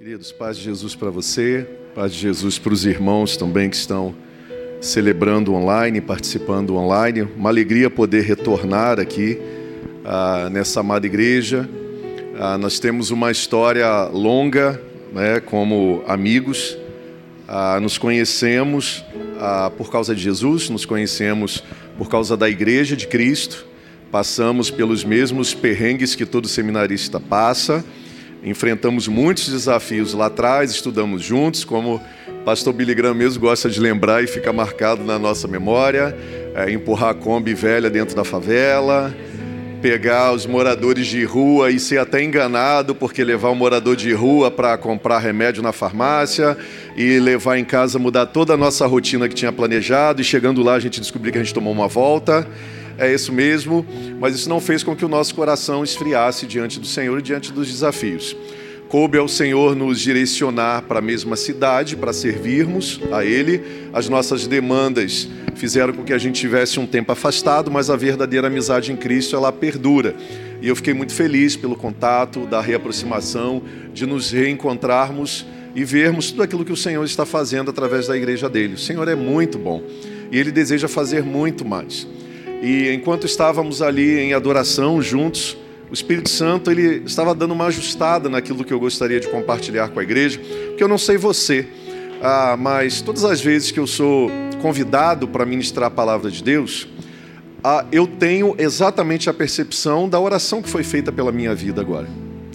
Queridos, paz de Jesus para você, paz de Jesus para os irmãos também que estão celebrando online, participando online. Uma alegria poder retornar aqui nessa amada igreja. Nós temos uma história longa, né, como amigos. Nos conhecemos por causa de Jesus, nos conhecemos por causa da Igreja de Cristo. Passamos pelos mesmos perrengues que todo seminarista passa. Enfrentamos muitos desafios lá atrás, estudamos juntos, como o pastor Billy Graham mesmo gosta de lembrar e fica marcado na nossa memória. Empurrar a Kombi velha dentro da favela, pegar os moradores de rua e ser até enganado, porque levar um morador de rua para comprar remédio na farmácia e levar em casa, mudar toda a nossa rotina que tinha planejado, e chegando lá a gente descobriu que a gente tomou uma volta. É isso mesmo, mas isso não fez com que o nosso coração esfriasse diante do Senhor e diante dos desafios. Coube ao Senhor nos direcionar para a mesma cidade, para servirmos a Ele. As nossas demandas fizeram com que a gente tivesse um tempo afastado, mas a verdadeira amizade em Cristo, ela perdura. E eu fiquei muito feliz pelo contato, da reaproximação, de nos reencontrarmos e vermos tudo aquilo que o Senhor está fazendo através da igreja dele. O Senhor é muito bom e Ele deseja fazer muito mais. E enquanto estávamos ali em adoração juntos, o Espírito Santo ele estava dando uma ajustada naquilo que eu gostaria de compartilhar com a igreja, porque eu não sei você, mas todas as vezes que eu sou convidado para ministrar a palavra de Deus, eu tenho exatamente a percepção da oração que foi feita pela minha vida agora.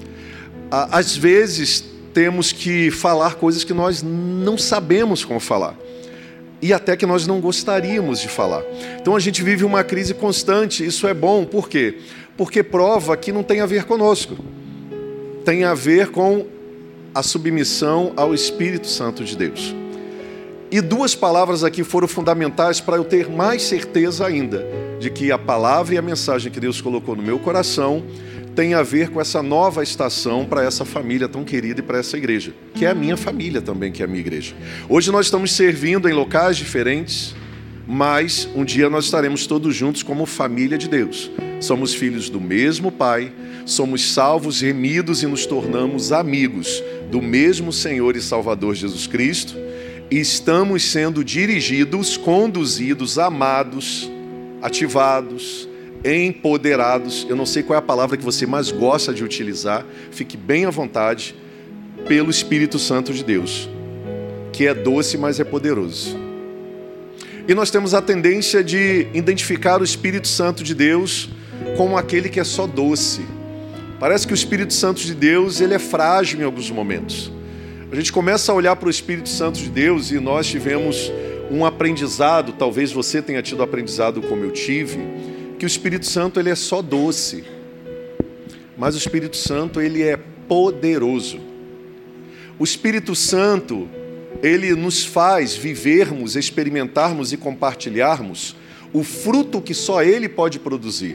Às vezes temos que falar coisas que nós não sabemos como falar. E até que nós não gostaríamos de falar. Então a gente vive uma crise constante. Isso é bom, por quê? Porque prova que não tem a ver conosco. Tem a ver com a submissão ao Espírito Santo de Deus. E duas palavras aqui foram fundamentais para eu ter mais certeza ainda de que a palavra e a mensagem que Deus colocou no meu coração tem a ver com essa nova estação para essa família tão querida e para essa igreja, que é a minha família também, que é a minha igreja. Hoje nós estamos servindo em locais diferentes, mas um dia nós estaremos todos juntos como família de Deus. Somos filhos do mesmo Pai, somos salvos, remidos e nos tornamos amigos do mesmo Senhor e Salvador Jesus Cristo, e estamos sendo dirigidos, conduzidos, amados, ativados, empoderados. Eu não sei qual é a palavra que você mais gosta de utilizar, fique bem à vontade, pelo Espírito Santo de Deus, que é doce, mas é poderoso. E nós temos a tendência de identificar o Espírito Santo de Deus como aquele que é só doce. Parece que o Espírito Santo de Deus ele é frágil em alguns momentos. A gente começa a olhar para o Espírito Santo de Deus e nós tivemos um aprendizado, talvez você tenha tido aprendizado como eu tive, que o Espírito Santo ele é só doce, mas o Espírito Santo ele é poderoso. O Espírito Santo ele nos faz vivermos, experimentarmos e compartilharmos o fruto que só Ele pode produzir.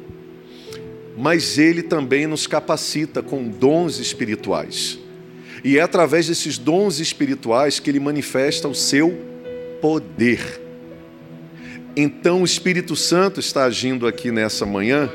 Mas Ele também nos capacita com dons espirituais. E é através desses dons espirituais que Ele manifesta o seu poder. Então o Espírito Santo está agindo aqui nessa manhã,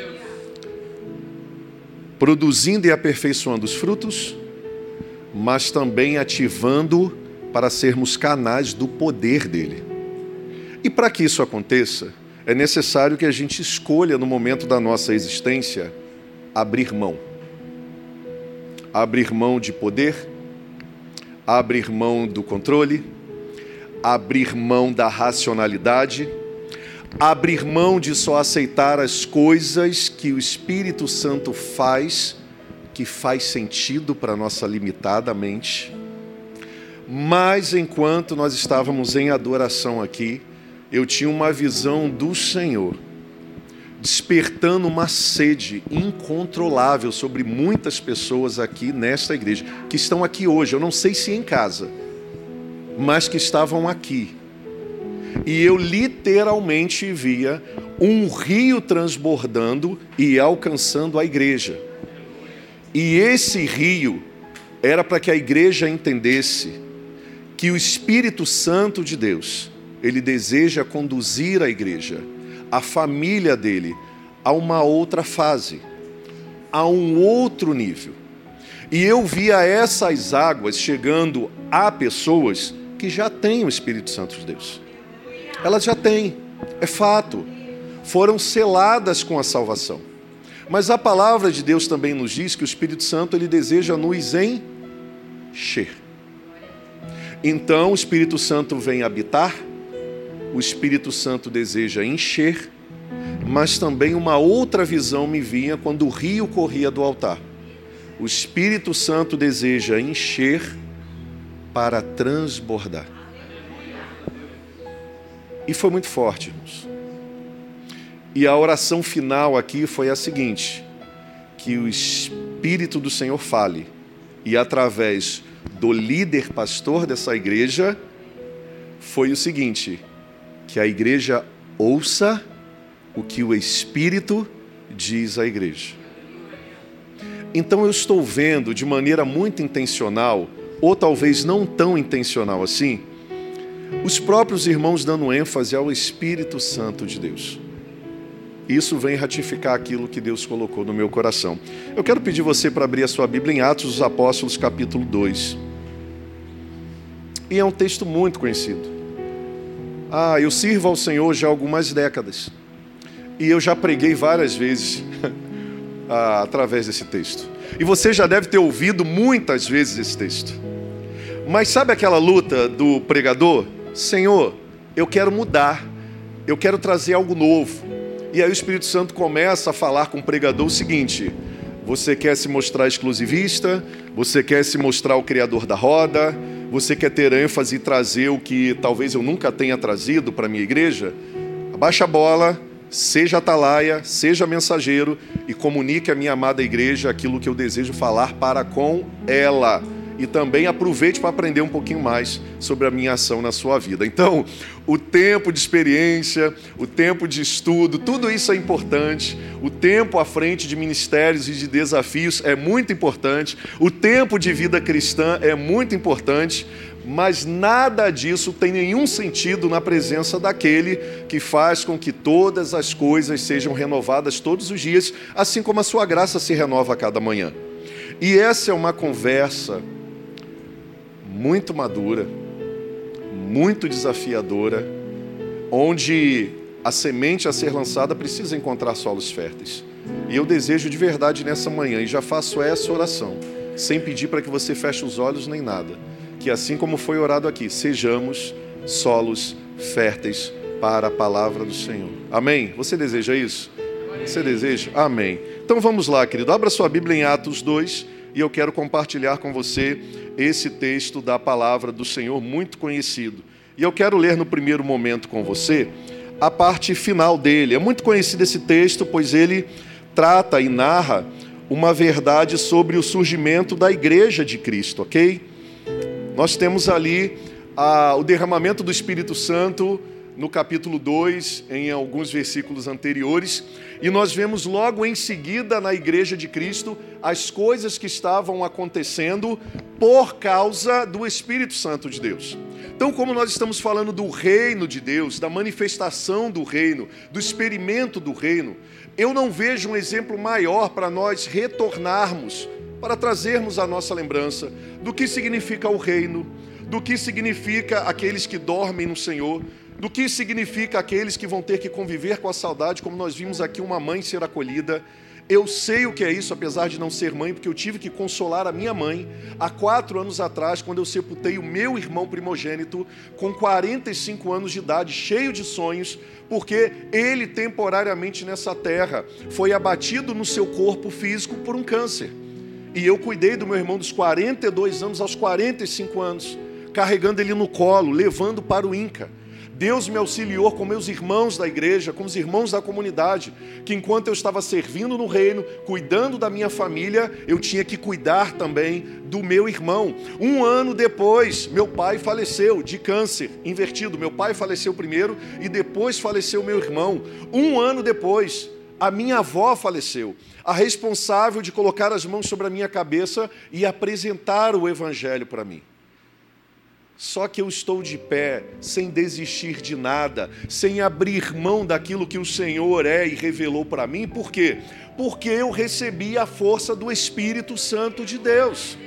produzindo e aperfeiçoando os frutos, mas também ativando para sermos canais do poder dele. E para que isso aconteça, é necessário que a gente escolha no momento da nossa existência abrir mão. Abrir mão de poder, abrir mão do controle, abrir mão da racionalidade, abrir mão de só aceitar as coisas que o Espírito Santo faz, que faz sentido para a nossa limitada mente. Mas enquanto nós estávamos em adoração aqui, eu tinha uma visão do Senhor, despertando uma sede incontrolável sobre muitas pessoas aqui nesta igreja, que estão aqui hoje, eu não sei se em casa, mas que estavam aqui. E eu literalmente via um rio transbordando e alcançando a igreja. E esse rio era para que a igreja entendesse que o Espírito Santo de Deus, ele deseja conduzir a igreja, a família dele, a uma outra fase, a um outro nível. E eu via essas águas chegando a pessoas que já têm o Espírito Santo de Deus. Elas já têm, é fato. Foram seladas com a salvação. Mas a palavra de Deus também nos diz que o Espírito Santo ele deseja nos encher. Então o Espírito Santo vem habitar, o Espírito Santo deseja encher, mas também uma outra visão me vinha quando o rio corria do altar. O Espírito Santo deseja encher para transbordar. E foi muito forte, irmãos. E a oração final aqui foi a seguinte: que o Espírito do Senhor fale, e através do líder pastor dessa igreja, foi o seguinte: que a igreja ouça o que o Espírito diz à igreja. Então eu estou vendo de maneira muito intencional, ou talvez não tão intencional assim, os próprios irmãos dando ênfase ao Espírito Santo de Deus. Isso vem ratificar aquilo que Deus colocou no meu coração. Eu quero pedir você para abrir a sua Bíblia em Atos dos Apóstolos, capítulo 2. E é um texto muito conhecido. Eu sirvo ao Senhor já há algumas décadas. E eu já preguei várias vezes através desse texto. E você já deve ter ouvido muitas vezes esse texto. Mas sabe aquela luta do pregador? Senhor, eu quero mudar. Eu quero trazer algo novo. E aí o Espírito Santo começa a falar com o pregador o seguinte: você quer se mostrar exclusivista? Você quer se mostrar o criador da roda? Você quer ter ênfase e trazer o que talvez eu nunca tenha trazido para a minha igreja? Abaixa a bola, seja atalaia, seja mensageiro e comunique à minha amada igreja aquilo que eu desejo falar para com ela. E também aproveite para aprender um pouquinho mais sobre a minha ação na sua vida. Então, o tempo de experiência, o tempo de estudo, tudo isso é importante. O tempo à frente de ministérios e de desafios é muito importante. O tempo de vida cristã é muito importante. Mas nada disso tem nenhum sentido na presença daquele que faz com que todas as coisas sejam renovadas todos os dias, assim como a sua graça se renova a cada manhã. E essa é uma conversa muito madura, muito desafiadora, onde a semente a ser lançada precisa encontrar solos férteis. E eu desejo de verdade nessa manhã, e já faço essa oração, sem pedir para que você feche os olhos nem nada, que assim como foi orado aqui, sejamos solos férteis para a palavra do Senhor. Amém? Você deseja isso? Você deseja? Amém. Então vamos lá, querido. Abra sua Bíblia em Atos 2 e eu quero compartilhar com você esse texto da palavra do Senhor muito conhecido. E eu quero ler no primeiro momento com você a parte final dele. É muito conhecido esse texto, pois ele trata e narra uma verdade sobre o surgimento da igreja de Cristo, ok? Nós temos ali o derramamento do Espírito Santo no capítulo 2, em alguns versículos anteriores, e nós vemos logo em seguida na igreja de Cristo as coisas que estavam acontecendo por causa do Espírito Santo de Deus. Então, como nós estamos falando do reino de Deus, da manifestação do reino, do experimento do reino, eu não vejo um exemplo maior para nós retornarmos, para trazermos a nossa lembrança do que significa o reino, do que significa aqueles que dormem no Senhor, do que significa aqueles que vão ter que conviver com a saudade, como nós vimos aqui uma mãe ser acolhida. Eu sei o que é isso, apesar de não ser mãe, porque eu tive que consolar a minha mãe há 4 anos atrás, quando eu sepultei o meu irmão primogênito, com 45 anos de idade, cheio de sonhos, porque ele temporariamente nessa terra foi abatido no seu corpo físico por um câncer. E eu cuidei do meu irmão dos 42 anos aos 45 anos, carregando ele no colo, levando para o INCA. Deus me auxiliou com meus irmãos da igreja, com os irmãos da comunidade, que enquanto eu estava servindo no reino, cuidando da minha família, eu tinha que cuidar também do meu irmão. 1 ano depois, meu pai faleceu de câncer invertido. Meu pai faleceu primeiro e depois faleceu meu irmão. 1 ano depois, a minha avó faleceu, a responsável de colocar as mãos sobre a minha cabeça e apresentar o evangelho para mim. Só que eu estou de pé, sem desistir de nada, sem abrir mão daquilo que o Senhor é e revelou para mim. Por quê? Porque eu recebi a força do Espírito Santo de Deus.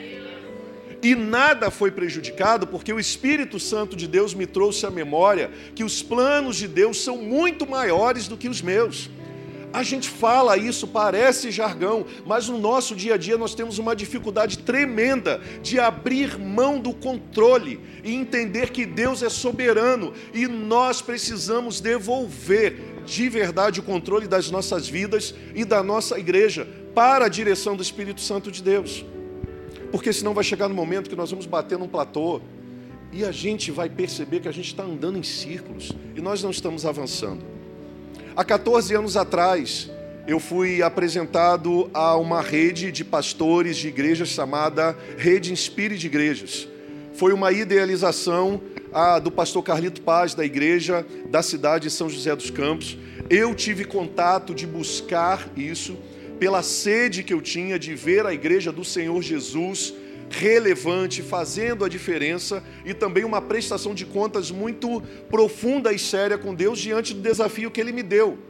E nada foi prejudicado, porque o Espírito Santo de Deus me trouxe à memória que os planos de Deus são muito maiores do que os meus. A gente fala isso, parece jargão, mas no nosso dia a dia nós temos uma dificuldade tremenda de abrir mão do controle e entender que Deus é soberano e nós precisamos devolver de verdade o controle das nossas vidas e da nossa igreja para a direção do Espírito Santo de Deus. Porque senão vai chegar no momento que nós vamos bater num platô e a gente vai perceber que a gente está andando em círculos e nós não estamos avançando. Há 14 anos atrás, eu fui apresentado a uma rede de pastores de igrejas chamada Rede Inspire de Igrejas. Foi uma idealização do pastor Carlito Paz, da igreja da cidade de São José dos Campos. Eu tive contato de buscar isso, pela sede que eu tinha de ver a igreja do Senhor Jesus relevante, fazendo a diferença, e também uma prestação de contas muito profunda e séria com Deus diante do desafio que Ele me deu.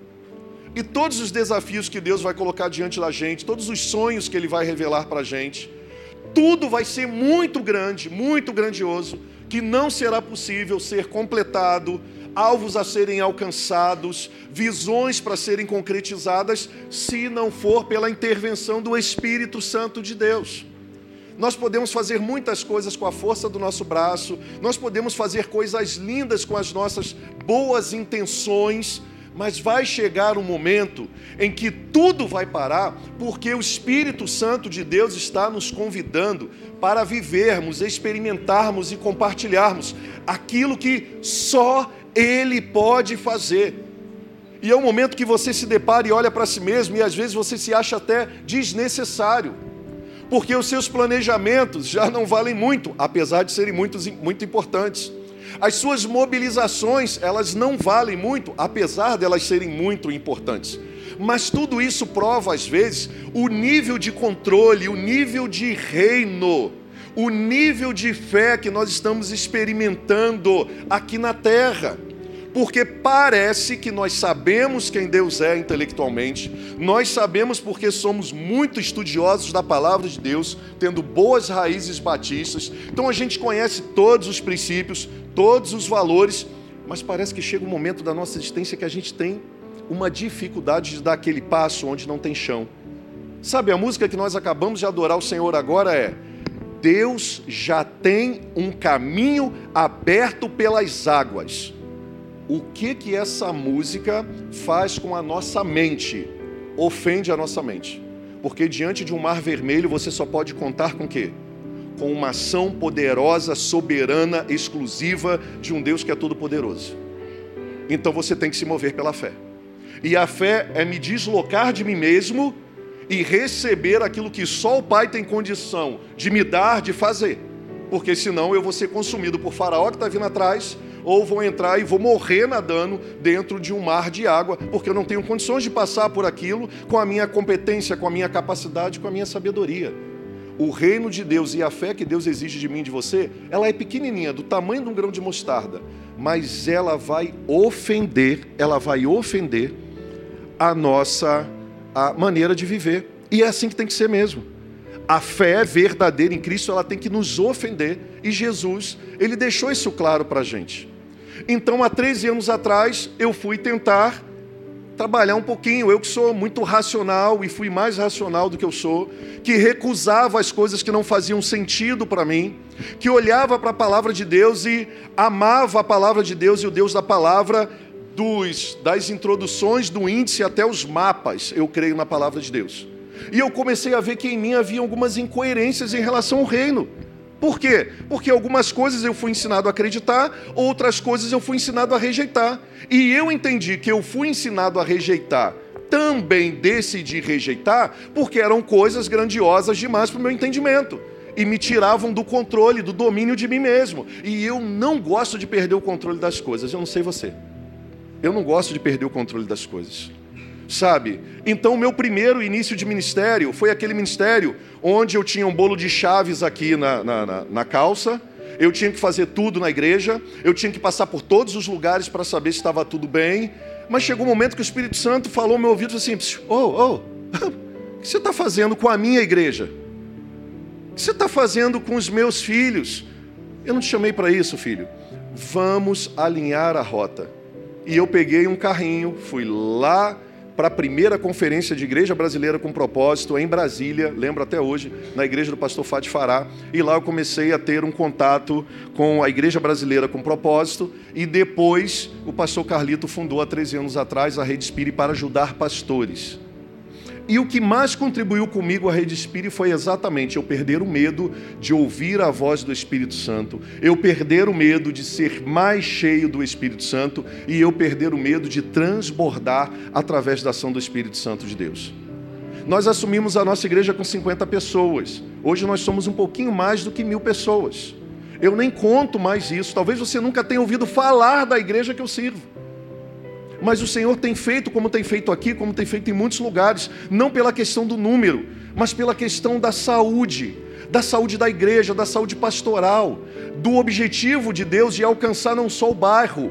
E todos os desafios que Deus vai colocar diante da gente, todos os sonhos que Ele vai revelar para a gente, tudo vai ser muito grande, muito grandioso, que não será possível ser completado, alvos a serem alcançados, visões para serem concretizadas, se não for pela intervenção do Espírito Santo de Deus. Nós podemos fazer muitas coisas com a força do nosso braço, nós podemos fazer coisas lindas com as nossas boas intenções, mas vai chegar um momento em que tudo vai parar, porque o Espírito Santo de Deus está nos convidando para vivermos, experimentarmos e compartilharmos aquilo que só Ele pode fazer. E é um momento que você se depara e olha para si mesmo, e às vezes você se acha até desnecessário, porque os seus planejamentos já não valem muito, apesar de serem muito importantes. As suas mobilizações, elas não valem muito, apesar de elas serem muito importantes. Mas tudo isso prova, às vezes, o nível de controle, o nível de reino, o nível de fé que nós estamos experimentando aqui na terra. Porque parece que nós sabemos quem Deus é intelectualmente, nós sabemos porque somos muito estudiosos da palavra de Deus, tendo boas raízes batistas, então a gente conhece todos os princípios, todos os valores, mas parece que chega um momento da nossa existência que a gente tem uma dificuldade de dar aquele passo onde não tem chão. Sabe, a música que nós acabamos de adorar o Senhor agora é: Deus já tem um caminho aberto pelas águas. O que essa música faz com a nossa mente? Ofende a nossa mente. Porque diante de um mar vermelho você só pode contar com o quê? Com uma ação poderosa, soberana, exclusiva de um Deus que é todo-poderoso. Então você tem que se mover pela fé. E a fé é me deslocar de mim mesmo e receber aquilo que só o Pai tem condição de me dar, de fazer. Porque senão eu vou ser consumido por Faraó que está vindo atrás, ou vou entrar e vou morrer nadando dentro de um mar de água, porque eu não tenho condições de passar por aquilo com a minha competência, com a minha capacidade, com a minha sabedoria. O reino de Deus e a fé que Deus exige de mim e de você, ela é pequenininha, do tamanho de um grão de mostarda, mas ela vai ofender a nossa maneira de viver. E é assim que tem que ser mesmo. A fé verdadeira em Cristo, ela tem que nos ofender. E Jesus, Ele deixou isso claro para a gente. Então, há 13 anos atrás, eu fui tentar trabalhar um pouquinho. Eu que sou muito racional e fui mais racional do que eu sou, que recusava as coisas que não faziam sentido para mim, que olhava para a palavra de Deus e amava a palavra de Deus e o Deus da palavra, das introduções do índice até os mapas, eu creio na palavra de Deus. E eu comecei a ver que em mim havia algumas incoerências em relação ao reino. Por quê? Porque algumas coisas eu fui ensinado a acreditar, outras coisas eu fui ensinado a rejeitar. E eu entendi que eu fui ensinado a rejeitar, também decidi rejeitar, porque eram coisas grandiosas demais para o meu entendimento. E me tiravam do controle, do domínio de mim mesmo. E eu não gosto de perder o controle das coisas, eu não sei você. Eu não gosto de perder o controle das coisas. Sabe? Então o meu primeiro início de ministério foi aquele ministério onde eu tinha um bolo de chaves aqui na calça eu tinha que fazer tudo na igreja, eu tinha que passar por todos os lugares para saber se estava tudo bem. Mas chegou um momento que o Espírito Santo falou no meu ouvido assim, o que você está fazendo com a minha igreja? O que você está fazendo com os meus filhos? Eu não te chamei para isso, filho. Vamos alinhar a rota. E eu peguei um carrinho, fui lá para a primeira conferência de Igreja Brasileira com Propósito, em Brasília, lembro até hoje, na igreja do pastor Fáti Fará, e lá eu comecei a ter um contato com a Igreja Brasileira com Propósito, e depois o pastor Carlito fundou há 13 anos atrás a Rede Espírita para ajudar pastores. E o que mais contribuiu comigo a Rede Espírita foi exatamente eu perder o medo de ouvir a voz do Espírito Santo, eu perder o medo de ser mais cheio do Espírito Santo e eu perder o medo de transbordar através da ação do Espírito Santo de Deus. Nós assumimos a nossa igreja com 50 pessoas. Hoje nós somos um pouquinho mais do que 1000 pessoas. Eu nem conto mais isso. Talvez você nunca tenha ouvido falar da igreja que eu sirvo. Mas o Senhor tem feito como tem feito aqui, como tem feito em muitos lugares, não pela questão do número, mas pela questão da saúde da igreja, da saúde pastoral, do objetivo de Deus de alcançar não só o bairro,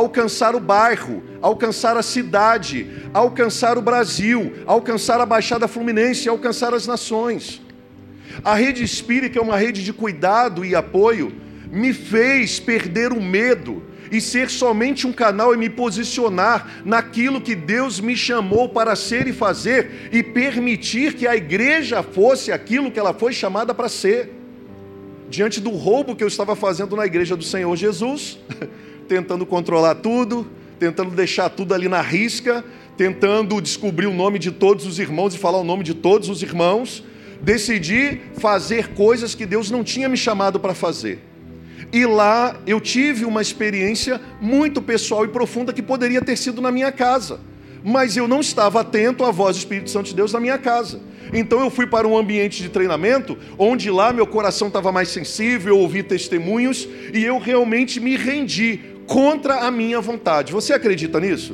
alcançar a cidade, alcançar o Brasil, alcançar a Baixada Fluminense, alcançar as nações. A Rede Espírita, que é uma rede de cuidado e apoio, me fez perder o medo e ser somente um canal e me posicionar naquilo que Deus me chamou para ser e fazer e permitir que a igreja fosse aquilo que ela foi chamada para ser. Diante do roubo que eu estava fazendo na igreja do Senhor Jesus, tentando controlar tudo, tentando deixar tudo ali na risca, tentando descobrir o nome de todos os irmãos e falar o nome de todos os irmãos, decidi fazer coisas que Deus não tinha me chamado para fazer. E lá eu tive uma experiência muito pessoal e profunda que poderia ter sido na minha casa. Mas eu não estava atento à voz do Espírito Santo de Deus na minha casa. Então eu fui para um ambiente de treinamento, onde lá meu coração estava mais sensível, eu ouvi testemunhos, e eu realmente me rendi contra a minha vontade. Você acredita nisso?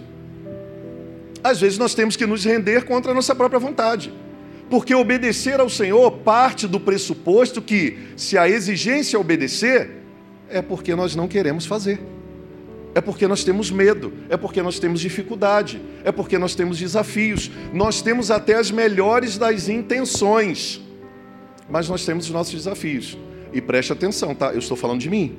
Às vezes nós temos que nos render contra a nossa própria vontade. Porque obedecer ao Senhor parte do pressuposto que, se a exigência é obedecer, é porque nós não queremos fazer. É porque nós temos medo, é porque nós temos dificuldade, é porque nós temos desafios. Nós temos até as melhores das intenções, mas nós temos os nossos desafios. E preste atenção, tá? Eu estou falando de mim.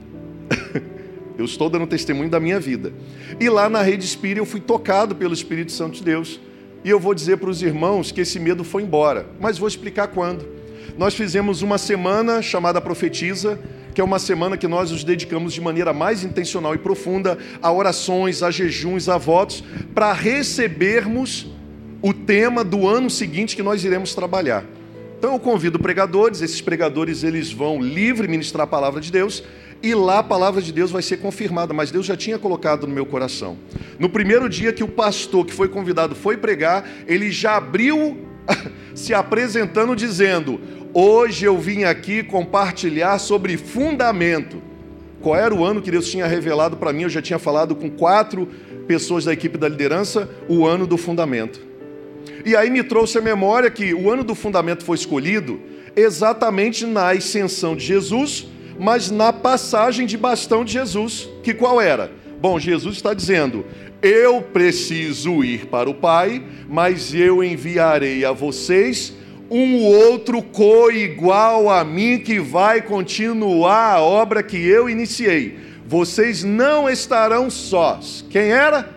Eu estou dando testemunho da minha vida. E lá na Rede Espírita eu fui tocado pelo Espírito Santo de Deus. E eu vou dizer para os irmãos que esse medo foi embora, mas vou explicar quando. Nós fizemos uma semana chamada Profetiza, que é uma semana que nós nos dedicamos de maneira mais intencional e profunda a orações, a jejuns, a votos, para recebermos o tema do ano seguinte que nós iremos trabalhar. Então eu convido pregadores, esses pregadores eles vão livre ministrar a palavra de Deus, e lá a palavra de Deus vai ser confirmada, mas Deus já tinha colocado no meu coração. No primeiro dia que o pastor que foi convidado foi pregar, ele já abriu se apresentando dizendo: hoje eu vim aqui compartilhar sobre fundamento. Qual era o ano que Deus tinha revelado para mim? Eu já tinha falado com 4 pessoas da equipe da liderança, o ano do fundamento. E aí me trouxe a memória que o ano do fundamento foi escolhido exatamente na ascensão de Jesus, mas na passagem de bastão de Jesus, que qual era? Bom, Jesus está dizendo: eu preciso ir para o Pai, mas eu enviarei a vocês um outro coigual a mim que vai continuar a obra que eu iniciei. Vocês não estarão sós. Quem era?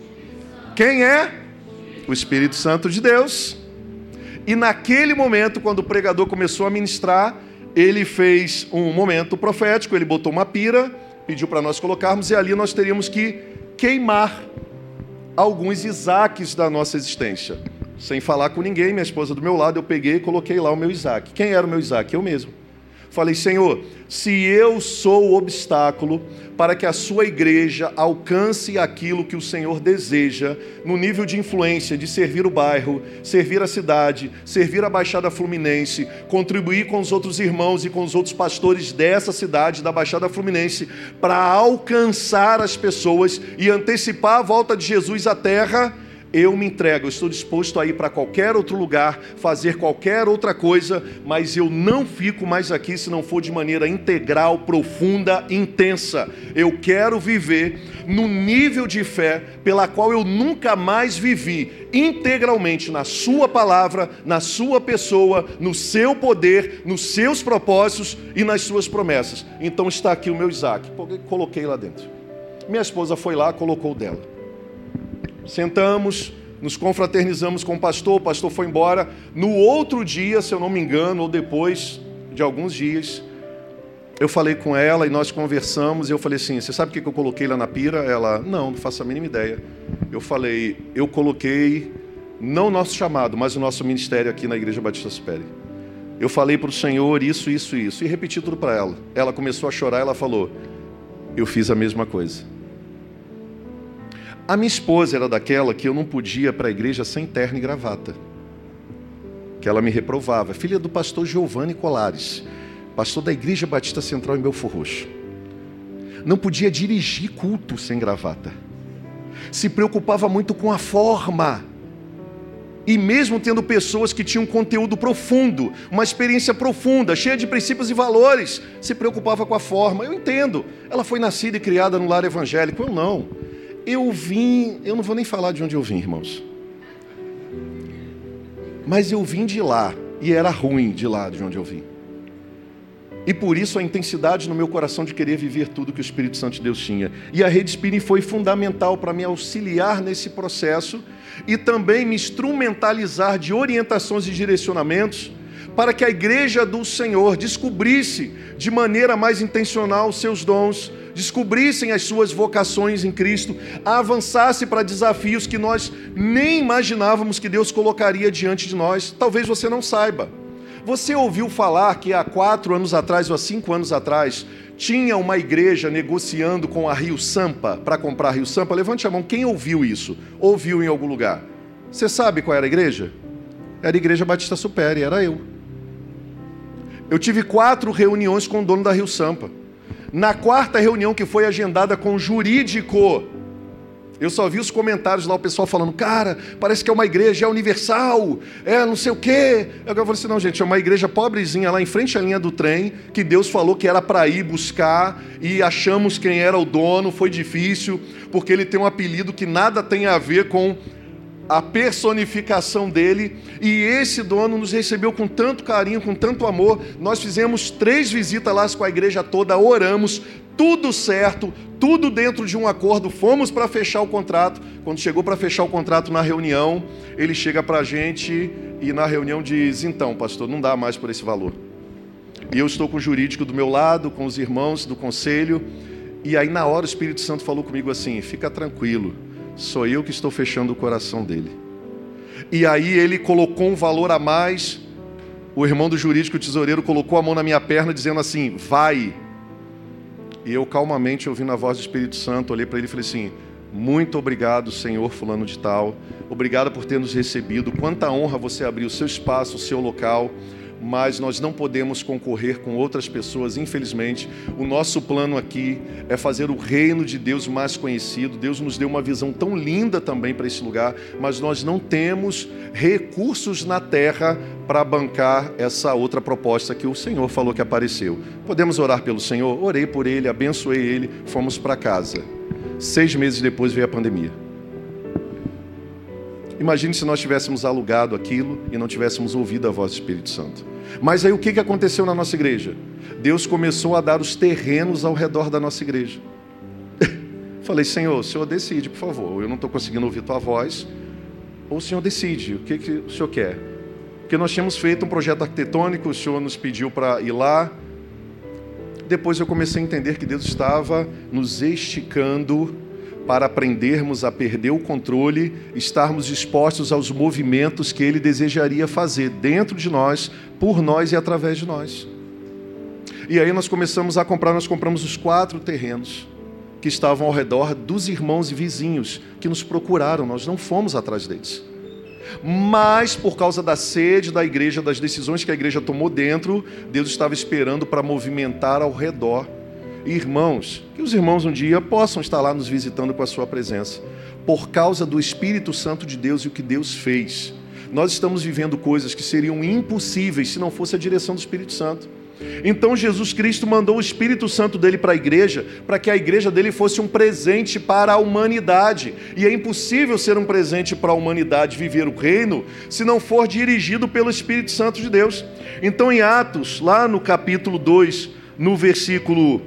Quem é? O Espírito Santo de Deus. E naquele momento, quando o pregador começou a ministrar, ele fez um momento profético, ele botou uma pira, pediu para nós colocarmos, e ali nós teríamos que queimar alguns Isaques da nossa existência. Sem falar com ninguém, minha esposa do meu lado, eu peguei e coloquei lá o meu Isaac. Quem era o meu Isaac? Eu mesmo. Falei: Senhor, se eu sou o obstáculo para que a sua igreja alcance aquilo que o Senhor deseja, no nível de influência, de servir o bairro, servir a cidade, servir a Baixada Fluminense, contribuir com os outros irmãos e com os outros pastores dessa cidade, da Baixada Fluminense, para alcançar as pessoas e antecipar a volta de Jesus à terra, eu me entrego, eu estou disposto a ir para qualquer outro lugar, fazer qualquer outra coisa, mas eu não fico mais aqui se não for de maneira integral, profunda, intensa. Eu quero viver no nível de fé pela qual eu nunca mais vivi, integralmente na sua palavra, na sua pessoa, no seu poder, nos seus propósitos e nas suas promessas. Então está aqui o meu Isaac, coloquei lá dentro. Minha esposa foi lá, colocou o dela. Sentamos, nos confraternizamos com o pastor foi embora. No outro dia, se eu não me engano, ou depois de alguns dias, eu falei com ela e nós conversamos, e eu falei assim, você sabe o que eu coloquei lá na pira? Ela, não faço a mínima ideia. Eu falei, eu coloquei, não o nosso chamado, mas o nosso ministério aqui na Igreja Batista Supere. Eu falei para o Senhor isso, e repeti tudo para ela. Ela começou a chorar, ela falou, eu fiz a mesma coisa. A minha esposa era daquela que eu não podia ir para a igreja sem terno e gravata, que ela me reprovava. Filha do pastor Giovanni Colares, pastor da Igreja Batista Central em Belfor Roxo. Não podia dirigir culto sem gravata. Se preocupava muito com a forma. E mesmo tendo pessoas que tinham conteúdo profundo, uma experiência profunda, cheia de princípios e valores, se preocupava com a forma. Eu entendo. Ela foi nascida e criada no lar evangélico. Eu não. Eu não vou nem falar de onde eu vim, irmãos. Mas eu vim de lá, e era ruim de lá de onde eu vim. E por isso a intensidade no meu coração de querer viver tudo que o Espírito Santo de Deus tinha. E a Rede Spirit foi fundamental para me auxiliar nesse processo e também me instrumentalizar de orientações e direcionamentos para que a Igreja do Senhor descobrisse de maneira mais intencional os seus dons, descobrissem as suas vocações em Cristo, avançasse para desafios que nós nem imaginávamos que Deus colocaria diante de nós. Talvez você não saiba. Você ouviu falar que há 4 anos atrás ou há 5 anos atrás tinha uma igreja negociando com a Rio Sampa para comprar a Rio Sampa? Levante a mão, quem ouviu isso? Ouviu em algum lugar? Você sabe qual era a igreja? Era a Igreja Batista Supere, era eu. Eu tive 4 reuniões com o dono da Rio Sampa. Na 4ª reunião, que foi agendada com o jurídico, eu só vi os comentários lá, o pessoal falando, cara, parece que é uma igreja, é universal, é não sei o quê. Eu falei assim, não, gente, é uma igreja pobrezinha lá em frente à linha do trem, que Deus falou que era para ir buscar, e achamos quem era o dono, foi difícil, porque ele tem um apelido que nada tem a ver com a personificação dele, e esse dono nos recebeu com tanto carinho, com tanto amor. Nós fizemos 3 visitas lá com a igreja toda, oramos, tudo certo, tudo dentro de um acordo, fomos para fechar o contrato. Quando chegou para fechar o contrato na reunião, ele chega para a gente e na reunião diz, então pastor, não dá mais por esse valor. E eu estou com o jurídico do meu lado, com os irmãos do conselho, e aí na hora o Espírito Santo falou comigo assim, fica tranquilo, sou eu que estou fechando o coração dele. E aí ele colocou um valor a mais, o irmão do jurídico, o tesoureiro, colocou a mão na minha perna dizendo assim, vai. E eu calmamente, ouvindo a voz do Espírito Santo, olhei para ele e falei assim, muito obrigado, Senhor fulano de tal, obrigado por ter nos recebido, quanta honra você abrir o seu espaço, o seu local, mas nós não podemos concorrer com outras pessoas, infelizmente. O nosso plano aqui é fazer o reino de Deus mais conhecido. Deus nos deu uma visão tão linda também para esse lugar, mas nós não temos recursos na terra para bancar essa outra proposta que o Senhor falou que apareceu. Podemos orar pelo Senhor? Orei por ele, abençoei ele, fomos para casa. 6 meses depois veio a pandemia. Imagine se nós tivéssemos alugado aquilo e não tivéssemos ouvido a voz do Espírito Santo. Mas aí o que aconteceu na nossa igreja? Deus começou a dar os terrenos ao redor da nossa igreja. Falei, Senhor, o Senhor decide, por favor. Eu não estou conseguindo ouvir tua voz. Ou o Senhor decide, o que o Senhor quer? Porque nós tínhamos feito um projeto arquitetônico, o Senhor nos pediu para ir lá. Depois eu comecei a entender que Deus estava nos esticando para aprendermos a perder o controle, estarmos dispostos aos movimentos que Ele desejaria fazer dentro de nós, por nós e através de nós. E aí nós compramos os 4 terrenos que estavam ao redor dos irmãos e vizinhos que nos procuraram, nós não fomos atrás deles. Mas por causa da sede da igreja, das decisões que a igreja tomou dentro, Deus estava esperando para movimentar ao redor. Irmãos, que os irmãos um dia possam estar lá nos visitando com a sua presença, por causa do Espírito Santo de Deus e o que Deus fez. Nós estamos vivendo coisas que seriam impossíveis se não fosse a direção do Espírito Santo. Então Jesus Cristo mandou o Espírito Santo dele para a igreja, para que a igreja dele fosse um presente para a humanidade. E é impossível ser um presente para a humanidade, viver o reino, se não for dirigido pelo Espírito Santo de Deus. Então em Atos, lá no capítulo 2, no versículo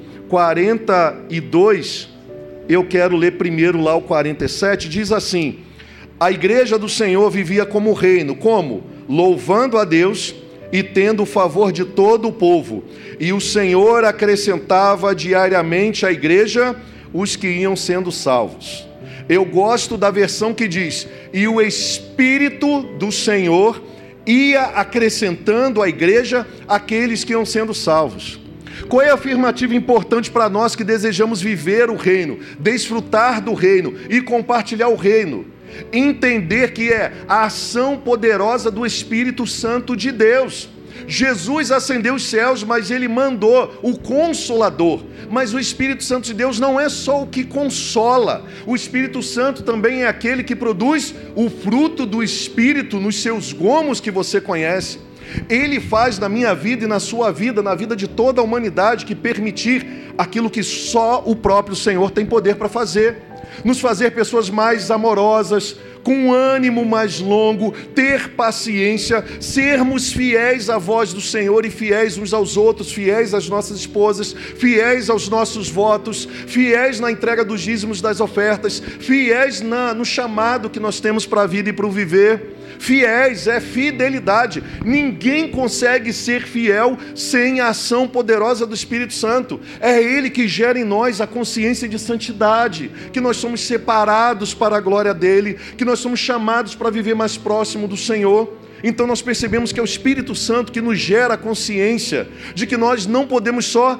42, eu quero ler primeiro lá o 47, diz assim: a igreja do Senhor vivia como reino, como? Louvando a Deus e tendo o favor de todo o povo. E o Senhor acrescentava diariamente à igreja os que iam sendo salvos. Eu gosto da versão que diz: e o Espírito do Senhor ia acrescentando à igreja aqueles que iam sendo salvos. Qual é a afirmativa importante para nós que desejamos viver o reino, desfrutar do reino e compartilhar o reino? Entender que é a ação poderosa do Espírito Santo de Deus. Jesus ascendeu os céus, mas ele mandou o Consolador. Mas o Espírito Santo de Deus não é só o que consola. O Espírito Santo também é aquele que produz o fruto do Espírito nos seus gomos que você conhece. Ele faz na minha vida e na sua vida, na vida de toda a humanidade, que permitir aquilo que só o próprio Senhor tem poder para fazer. Nos fazer pessoas mais amorosas, com um ânimo mais longo, ter paciência, sermos fiéis à voz do Senhor e fiéis uns aos outros, fiéis às nossas esposas, fiéis aos nossos votos, fiéis na entrega dos dízimos, das ofertas, fiéis no chamado que nós temos para a vida e para o viver. Fiéis é fidelidade. Ninguém consegue ser fiel sem a ação poderosa do Espírito Santo. É Ele que gera em nós a consciência de santidade, que nós somos separados para a glória dEle, que nós somos chamados para viver mais próximo do Senhor. Então nós percebemos que é o Espírito Santo que nos gera a consciência de que nós não podemos só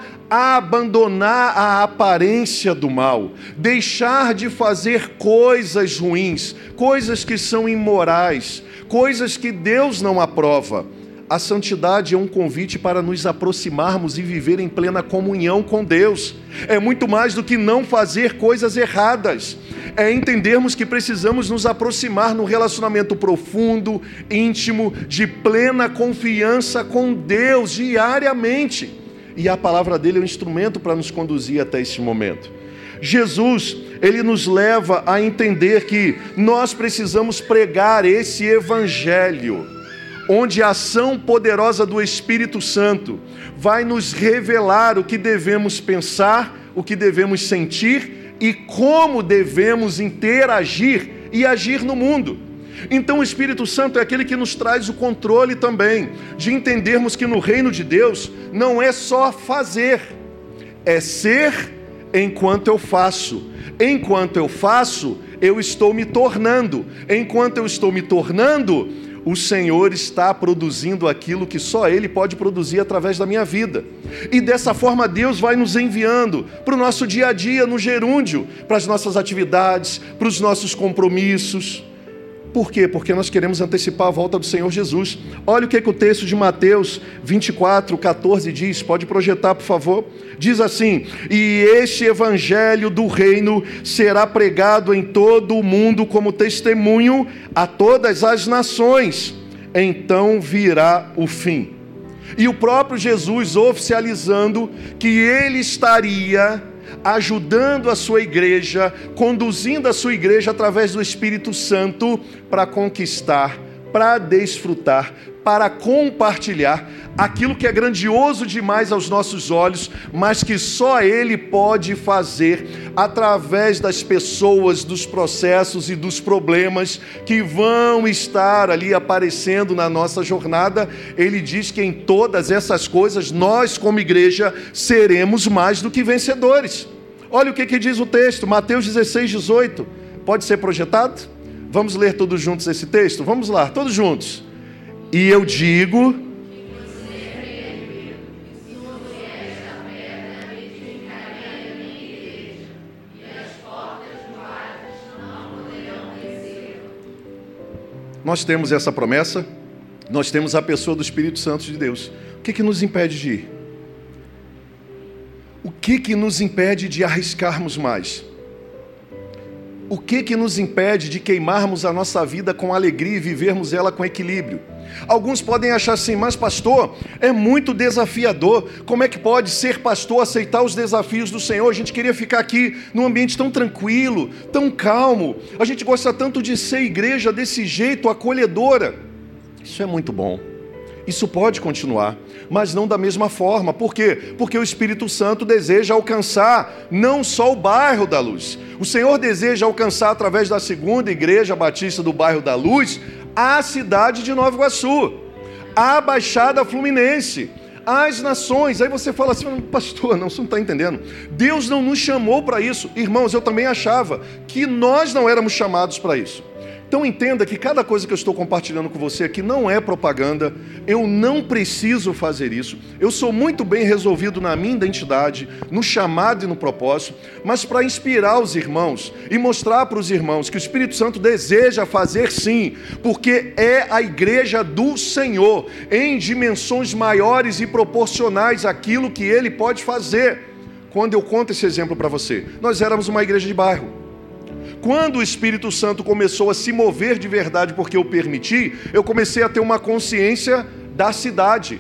abandonar a aparência do mal, deixar de fazer coisas ruins, coisas que são imorais, coisas que Deus não aprova. A santidade é um convite para nos aproximarmos e viver em plena comunhão com Deus. É muito mais do que não fazer coisas erradas. É entendermos que precisamos nos aproximar num relacionamento profundo, íntimo, de plena confiança com Deus diariamente. E a palavra dele é um instrumento para nos conduzir até esse momento. Jesus, ele nos leva a entender que nós precisamos pregar esse evangelho, onde a ação poderosa do Espírito Santo vai nos revelar o que devemos pensar, o que devemos sentir e como devemos interagir e agir no mundo. Então o Espírito Santo é aquele que nos traz o controle também, de entendermos que no reino de Deus não é só fazer, é ser enquanto eu faço. Enquanto eu faço, eu estou me tornando. Enquanto eu estou me tornando, o Senhor está produzindo aquilo que só Ele pode produzir através da minha vida. E dessa forma Deus vai nos enviando para o nosso dia a dia, no gerúndio, para as nossas atividades, para os nossos compromissos. Por quê? Porque nós queremos antecipar a volta do Senhor Jesus. Olha o que o texto de Mateus 24, 14 diz. Pode projetar, por favor. Diz assim: e este evangelho do reino será pregado em todo o mundo como testemunho a todas as nações. Então virá o fim. E o próprio Jesus oficializando que ele estaria ajudando a sua igreja, conduzindo a sua igreja através do Espírito Santo para conquistar, para desfrutar, para compartilhar aquilo que é grandioso demais aos nossos olhos, mas que só Ele pode fazer através das pessoas, dos processos e dos problemas que vão estar ali aparecendo na nossa jornada. Ele diz que em todas essas coisas nós, como igreja, seremos mais do que vencedores. Olha o que diz o texto, Mateus 16, 18. Pode ser projetado? Vamos ler todos juntos esse texto? Vamos lá, todos juntos. E eu digo... Nós temos essa promessa, nós temos a pessoa do Espírito Santo de Deus. O que nos impede de ir? O que nos impede de arriscarmos mais? O que nos impede de queimarmos a nossa vida com alegria e vivermos ela com equilíbrio? Alguns podem achar assim, mas pastor, é muito desafiador. Como é que pode ser pastor, aceitar os desafios do Senhor? A gente queria ficar aqui num ambiente tão tranquilo, tão calmo. A gente gosta tanto de ser igreja desse jeito, acolhedora. Isso é muito bom. Isso pode continuar, mas não da mesma forma. Por quê? Porque o Espírito Santo deseja alcançar não só o bairro da Luz. O Senhor deseja alcançar, através da segunda igreja batista do bairro da Luz, a cidade de Nova Iguaçu, a Baixada Fluminense, as nações. Aí você fala assim, pastor, não, você não está entendendo. Deus não nos chamou para isso. Irmãos, eu também achava que nós não éramos chamados para isso. Então entenda que cada coisa que eu estou compartilhando com você aqui não é propaganda, eu não preciso fazer isso, eu sou muito bem resolvido na minha identidade, no chamado e no propósito, mas para inspirar os irmãos e mostrar para os irmãos que o Espírito Santo deseja fazer sim, porque é a igreja do Senhor, em dimensões maiores e proporcionais àquilo que Ele pode fazer. Quando eu conto esse exemplo para você, nós éramos uma igreja de bairro. Quando o Espírito Santo começou a se mover de verdade, porque eu permiti, eu comecei a ter uma consciência da cidade.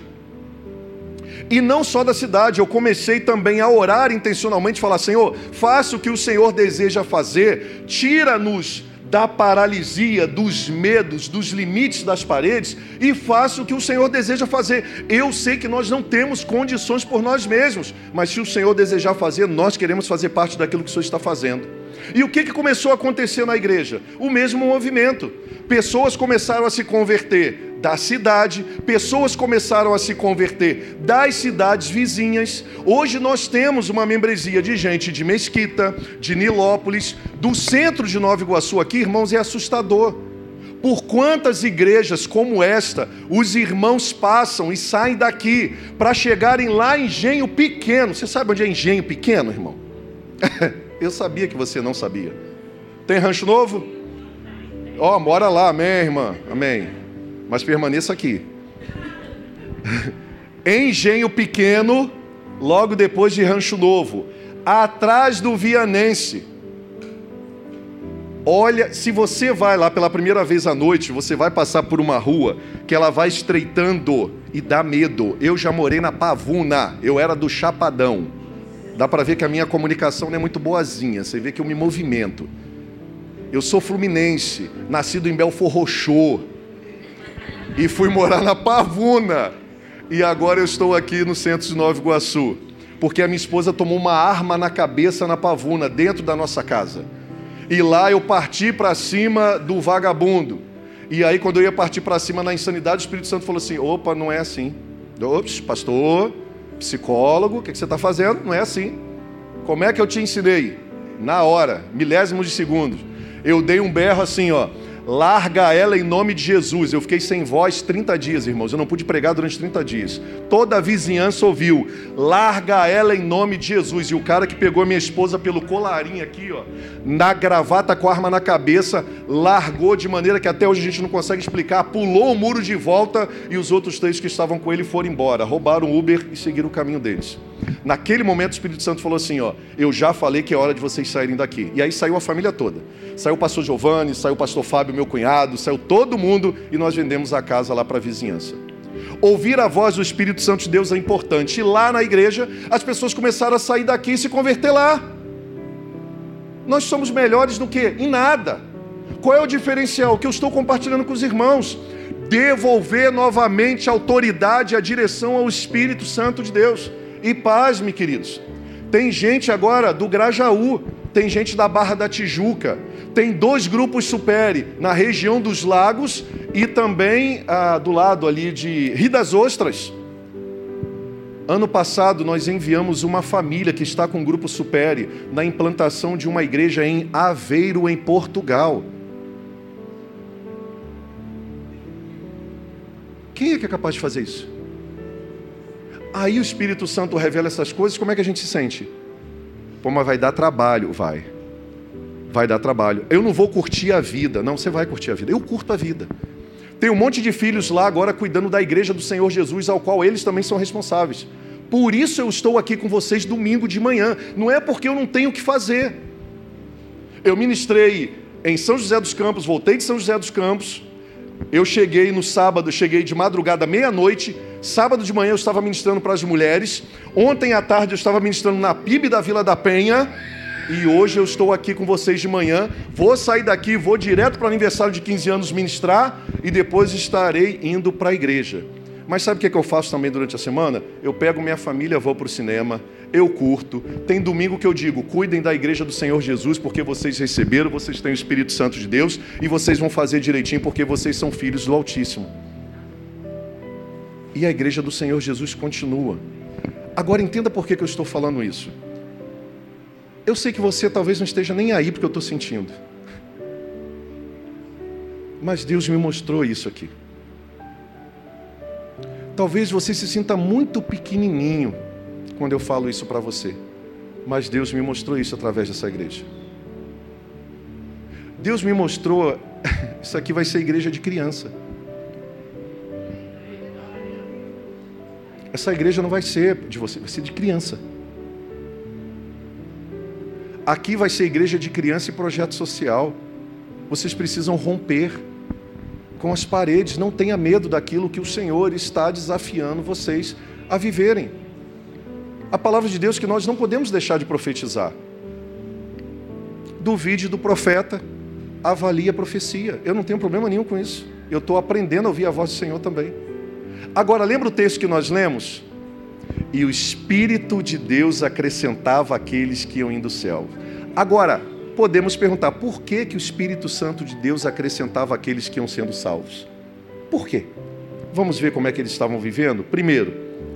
E não só da cidade, eu comecei também a orar intencionalmente, falar, Senhor, faça o que o Senhor deseja fazer, tira-nos da paralisia, dos medos, dos limites das paredes e faça o que o Senhor deseja fazer. Eu sei que nós não temos condições por nós mesmos, mas se o Senhor desejar fazer, nós queremos fazer parte daquilo que o Senhor está fazendo. E o que começou a acontecer na igreja? O mesmo movimento. Pessoas começaram a se converter da cidade, pessoas começaram a se converter das cidades vizinhas. Hoje nós temos uma membresia de gente de Mesquita, de Nilópolis, do centro de Nova Iguaçu aqui, irmãos, é assustador. Por quantas igrejas como esta, os irmãos passam e saem daqui para chegarem lá em Engenho Pequeno. Você sabe onde é Engenho Pequeno, irmão? Eu sabia que você não sabia. Tem Rancho Novo? Ó, mora lá, amém, irmã? Amém. Mas permaneça aqui. Engenho Pequeno, logo depois de Rancho Novo, atrás do Vianense. Olha, se você vai lá pela primeira vez à noite, você vai passar por uma rua que ela vai estreitando e dá medo. Eu já morei na Pavuna, eu era do Chapadão. Dá para ver que a minha comunicação não é muito boazinha, você vê que eu me movimento. Eu sou fluminense, nascido em Belfor Roxo, e fui morar na Pavuna, e agora eu estou aqui no centro de Nova Iguaçu, porque a minha esposa tomou uma arma na cabeça na Pavuna, dentro da nossa casa. E lá eu parti para cima do vagabundo. E aí quando eu ia partir para cima na insanidade, o Espírito Santo falou assim, opa, não é assim. Ops, pastor, psicólogo, o que você está fazendo? Não é assim. Como é que eu te ensinei? Na hora, milésimos de segundos. Eu dei um berro assim, ó. Larga ela em nome de Jesus. Eu fiquei sem voz 30 dias, irmãos. Eu não pude pregar durante 30 dias. Toda a vizinhança ouviu. Larga ela em nome de Jesus. E o cara que pegou minha esposa pelo colarinho aqui, ó, na gravata com a arma na cabeça, largou de maneira que até hoje a gente não consegue explicar. Pulou o muro de volta e os outros três que estavam com ele foram embora. Roubaram o Uber e seguiram o caminho deles. Naquele momento o Espírito Santo falou assim, ó, eu já falei que é hora de vocês saírem daqui. E aí saiu a família toda. Saiu o pastor Giovanni, saiu o pastor Fábio, meu cunhado, saiu todo mundo e nós vendemos a casa lá para a vizinhança. Ouvir a voz do Espírito Santo de Deus é importante. E lá na igreja, as pessoas começaram a sair daqui e se converter lá. Nós somos melhores no quê? Em nada. Qual é o diferencial? O que eu estou compartilhando com os irmãos? Devolver novamente a autoridade e a direção ao Espírito Santo de Deus. E pasme, queridos, tem gente agora do Grajaú, tem gente da Barra da Tijuca, tem 2 grupos supere na região dos lagos e também do lado ali de Rio das Ostras. Ano passado nós enviamos uma família que está com o grupo supere na implantação de uma igreja em Aveiro, em Portugal. Quem é que é capaz de fazer isso? Aí o Espírito Santo revela essas coisas, como é que a gente se sente? Pô, mas vai dar trabalho. Vai dar trabalho. Eu não vou curtir a vida. Não, você vai curtir a vida. Eu curto a vida. Tem um monte de filhos lá agora cuidando da igreja do Senhor Jesus, ao qual eles também são responsáveis. Por isso eu estou aqui com vocês domingo de manhã. Não é porque eu não tenho o que fazer. Eu ministrei em São José dos Campos, voltei de São José dos Campos. Eu cheguei no sábado, cheguei de madrugada, meia-noite. Sábado de manhã eu estava ministrando para as mulheres. Ontem à tarde eu estava ministrando na PIB da Vila da Penha. E hoje eu estou aqui com vocês de manhã. Vou sair daqui, vou direto para o aniversário de 15 anos ministrar. E depois estarei indo para a igreja. Mas sabe o que eu faço também durante a semana? Eu pego minha família, vou para o cinema. Eu curto. Tem domingo que eu digo, cuidem da igreja do Senhor Jesus, porque vocês receberam, vocês têm o Espírito Santo de Deus, e vocês vão fazer direitinho, porque vocês são filhos do Altíssimo. E a igreja do Senhor Jesus continua. Agora entenda por que eu estou falando isso. Eu sei que você talvez não esteja nem aí porque eu estou sentindo. Mas Deus me mostrou isso aqui. Talvez você se sinta muito pequenininho quando eu falo isso para você. Mas Deus me mostrou isso através dessa igreja. Deus me mostrou, isso aqui vai ser igreja de criança. Essa igreja não vai ser de você, vai ser de criança. Aqui vai ser igreja de criança e projeto social. Vocês precisam romper com as paredes. Não tenha medo daquilo que o Senhor está desafiando vocês a viverem. A palavra de Deus que nós não podemos deixar de profetizar. Duvide do profeta, avalie a profecia. Eu não tenho problema nenhum com isso. Eu estou aprendendo a ouvir a voz do Senhor também. Agora, lembra o texto que nós lemos? E o Espírito de Deus acrescentava aqueles que iam indo do céu. Agora, podemos perguntar, por que o Espírito Santo de Deus acrescentava aqueles que iam sendo salvos? Por quê? Vamos ver como é que eles estavam vivendo? Primeiro,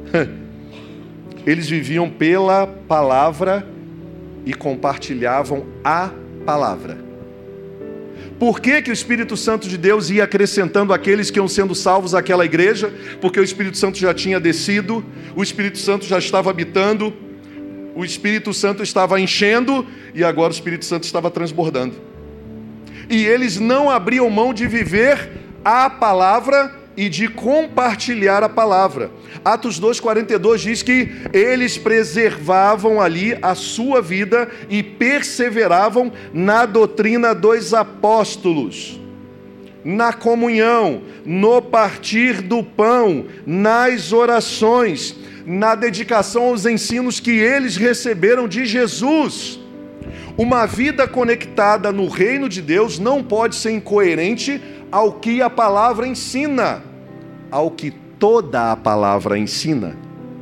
eles viviam pela palavra e compartilhavam a palavra. Por que o Espírito Santo de Deus ia acrescentando aqueles que iam sendo salvos àquela igreja? Porque o Espírito Santo já tinha descido, o Espírito Santo já estava habitando, o Espírito Santo estava enchendo e agora o Espírito Santo estava transbordando. E eles não abriam mão de viver a palavra e de compartilhar a palavra. Atos 2,42 diz que eles preservavam ali a sua vida e perseveravam na doutrina dos apóstolos, na comunhão, no partir do pão, nas orações, na dedicação aos ensinos que eles receberam de Jesus. Uma vida conectada no reino de Deus não pode ser incoerente ao que a palavra ensina, ao que toda a palavra ensina.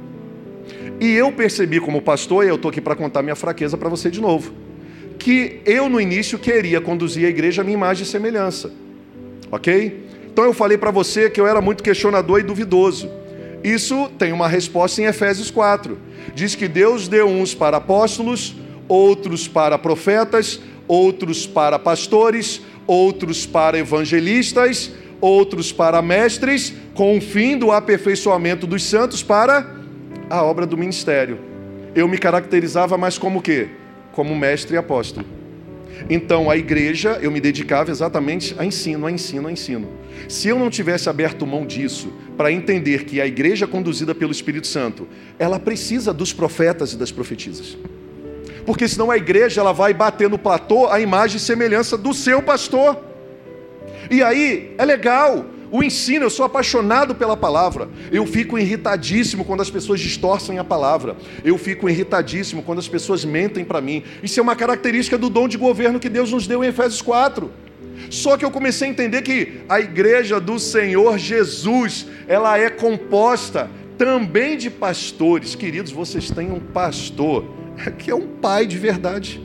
E eu percebi como pastor, e eu estou aqui para contar minha fraqueza para você de novo, que eu no início queria conduzir a igreja à minha imagem e semelhança, ok? Então eu falei para você que eu era muito questionador e duvidoso. Isso tem uma resposta em Efésios 4. Diz que Deus deu uns para apóstolos, outros para profetas, outros para pastores, outros para evangelistas, outros para mestres, com o fim do aperfeiçoamento dos santos para a obra do ministério. Eu me caracterizava mais como o quê? Como mestre e apóstolo. Então, a igreja, eu me dedicava exatamente a ensino. Se eu não tivesse aberto mão disso, para entender que a igreja conduzida pelo Espírito Santo, ela precisa dos profetas e das profetisas. Porque senão a igreja ela vai bater no platô a imagem e semelhança do seu pastor. E aí, é legal, o ensino, eu sou apaixonado pela palavra. Eu fico irritadíssimo quando as pessoas distorcem a palavra. Eu fico irritadíssimo quando as pessoas mentem para mim. Isso é uma característica do dom de governo que Deus nos deu em Efésios 4. Só que eu comecei a entender que a igreja do Senhor Jesus, ela é composta também de pastores. Queridos, vocês têm um pastor que é um pai de verdade.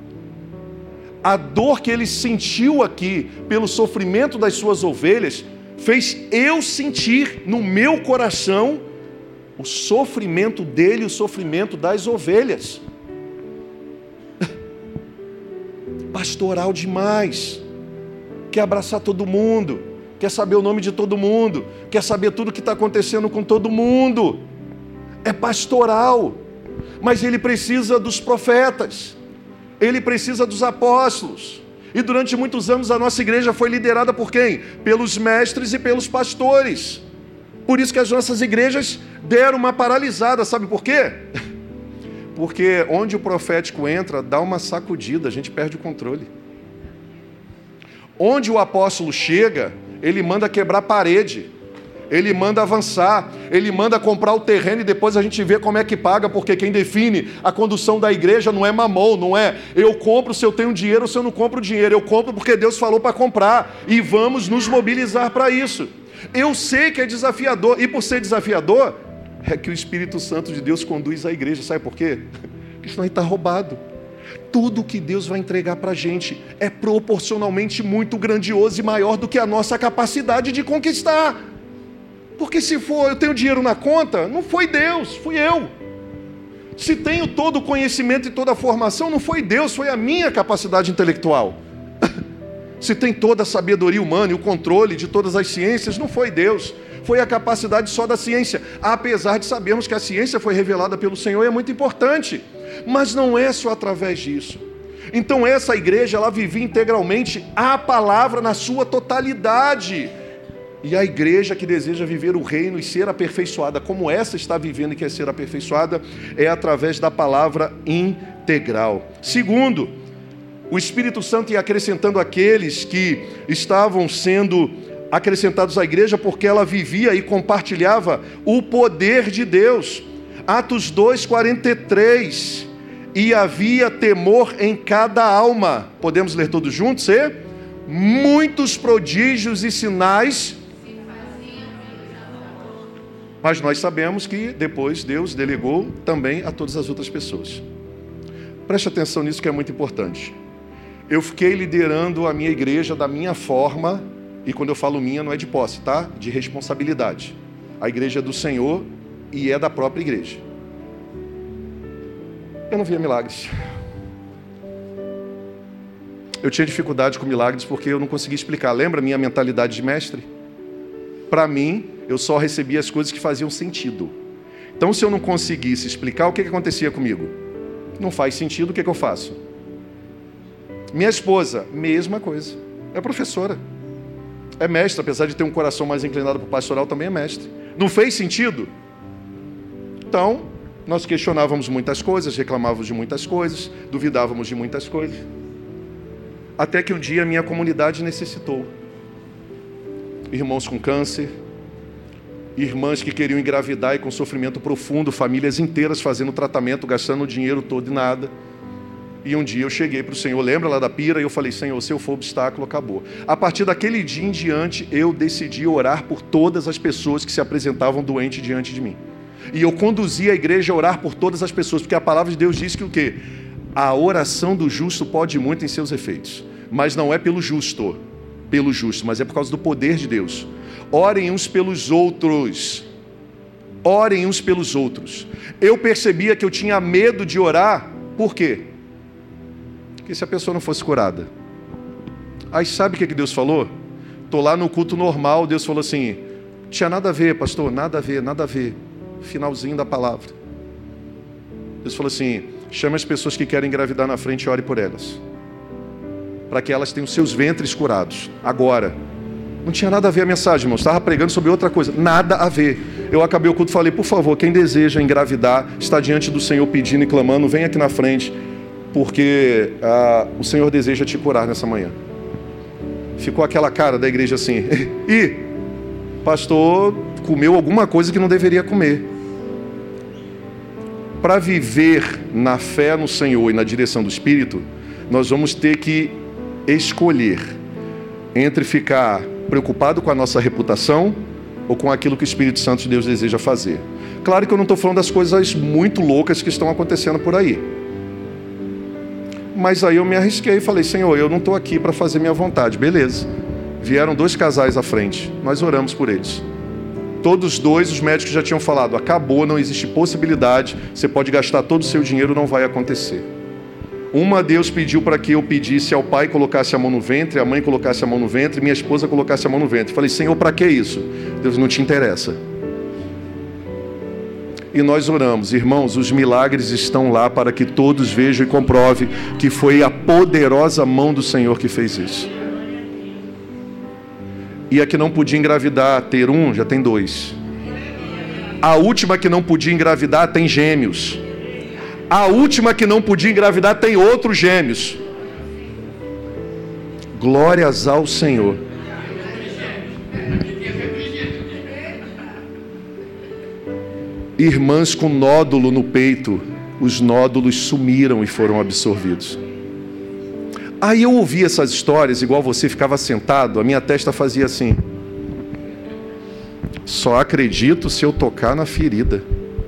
A dor que ele sentiu aqui pelo sofrimento das suas ovelhas fez eu sentir no meu coração o sofrimento dele, o sofrimento das ovelhas. Pastoral demais. Quer abraçar todo mundo, quer saber o nome de todo mundo, quer saber tudo o que está acontecendo com todo mundo. É pastoral, mas ele precisa dos profetas, ele precisa dos apóstolos. E durante muitos anos a nossa igreja foi liderada por quem? Pelos mestres e pelos pastores. Por isso que as nossas igrejas deram uma paralisada, sabe por quê? Porque onde o profético entra, dá uma sacudida, a gente perde o controle. Onde o apóstolo chega, ele manda quebrar parede, ele manda avançar, ele manda comprar o terreno e depois a gente vê como é que paga, porque quem define a condução da igreja não é mamão, não é eu compro se eu tenho dinheiro ou se eu não compro dinheiro, eu compro porque Deus falou para comprar e vamos nos mobilizar para isso. Eu sei que é desafiador e por ser desafiador, é que o Espírito Santo de Deus conduz a igreja, sabe por quê? Porque senão a gente está roubado. Tudo que Deus vai entregar para a gente é proporcionalmente muito grandioso e maior do que a nossa capacidade de conquistar. Porque se for, eu tenho dinheiro na conta, não foi Deus, fui eu. Se tenho todo o conhecimento e toda a formação, não foi Deus, foi a minha capacidade intelectual. Se tem toda a sabedoria humana e o controle de todas as ciências, não foi Deus, foi a capacidade só da ciência. Apesar de sabermos que a ciência foi revelada pelo Senhor e é muito importante. Mas não é só através disso. Então essa igreja, ela vivia integralmente a palavra na sua totalidade. E a igreja que deseja viver o reino e ser aperfeiçoada, como essa está vivendo e quer ser aperfeiçoada, é através da palavra integral. Segundo, o Espírito Santo ia acrescentando aqueles que estavam sendo acrescentados à igreja, porque ela vivia e compartilhava o poder de Deus. Atos 2:43, e havia temor em cada alma. Podemos ler todos juntos? Muitos prodígios e sinais. Mas nós sabemos que depois Deus delegou também a todas as outras pessoas. Preste atenção nisso que é muito importante. Eu fiquei liderando a minha igreja da minha forma, e quando eu falo minha não é de posse, tá? De responsabilidade. A igreja é do Senhor e é da própria igreja. Eu não via milagres. Eu tinha dificuldade com milagres porque eu não conseguia explicar. Lembra a minha mentalidade de mestre? Para mim, eu só recebia as coisas que faziam sentido. Então, se eu não conseguisse explicar, o que acontecia comigo? Não faz sentido, o que eu faço? Minha esposa, mesma coisa. É professora. É mestre, apesar de ter um coração mais inclinado para o pastoral, também é mestre. Não fez sentido? Então, nós questionávamos muitas coisas, reclamávamos de muitas coisas, duvidávamos de muitas coisas. Até que um dia a minha comunidade necessitou. Irmãos com câncer, irmãs que queriam engravidar e com sofrimento profundo, famílias inteiras fazendo tratamento, gastando o dinheiro todo e nada. E um dia eu cheguei para o Senhor, lembra lá da pira? E eu falei, Senhor, se eu for obstáculo, acabou. A partir daquele dia em diante, eu decidi orar por todas as pessoas que se apresentavam doentes diante de mim. E eu conduzi a igreja a orar por todas as pessoas, porque a palavra de Deus diz que o quê? A oração do justo pode muito em seus efeitos, mas não é pelo justo, mas é por causa do poder de Deus. Orem uns pelos outros. Orem uns pelos outros. Eu percebia que eu tinha medo de orar, por quê? Porque se a pessoa não fosse curada. Aí sabe o que Deus falou? Estou lá no culto normal, Deus falou assim, tinha nada a ver, pastor, nada a ver, nada a ver. Finalzinho da palavra. Deus falou assim, chame as pessoas que querem engravidar na frente e ore por elas. Para que elas tenham seus ventres curados. Agora. Não tinha nada a ver a mensagem, irmão. Estava pregando sobre outra coisa. Nada a ver. Eu acabei o culto e falei, por favor, quem deseja engravidar, está diante do Senhor pedindo e clamando, vem aqui na frente, porque o Senhor deseja te curar nessa manhã. Ficou aquela cara da igreja assim, e pastor comeu alguma coisa que não deveria comer. Para viver na fé no Senhor e na direção do Espírito, nós vamos ter que escolher entre ficar preocupado com a nossa reputação ou com aquilo que o Espírito Santo de Deus deseja fazer. Claro que eu não estou falando das coisas muito loucas que estão acontecendo por aí. Mas aí eu me arrisquei e falei, Senhor, eu não estou aqui para fazer minha vontade. Beleza. Vieram 2 casais à frente. Nós oramos por eles. Todos 2, os médicos já tinham falado, acabou, não existe possibilidade, você pode gastar todo o seu dinheiro, não vai acontecer. Uma, Deus pediu para que eu pedisse ao pai colocasse a mão no ventre, a mãe colocasse a mão no ventre, minha esposa colocasse a mão no ventre. Falei, Senhor, para que isso? Deus, não te interessa. E nós oramos, irmãos, os milagres estão lá para que todos vejam e comprovem que foi a poderosa mão do Senhor que fez isso. E a que não podia engravidar, ter um, já tem 2. A última que não podia engravidar tem gêmeos. A última que não podia engravidar tem outros gêmeos. Glórias ao Senhor. Irmãs com nódulo no peito, os nódulos sumiram e foram absorvidos. Aí eu ouvi essas histórias, igual você ficava sentado, a minha testa fazia assim. Só acredito se eu tocar na ferida.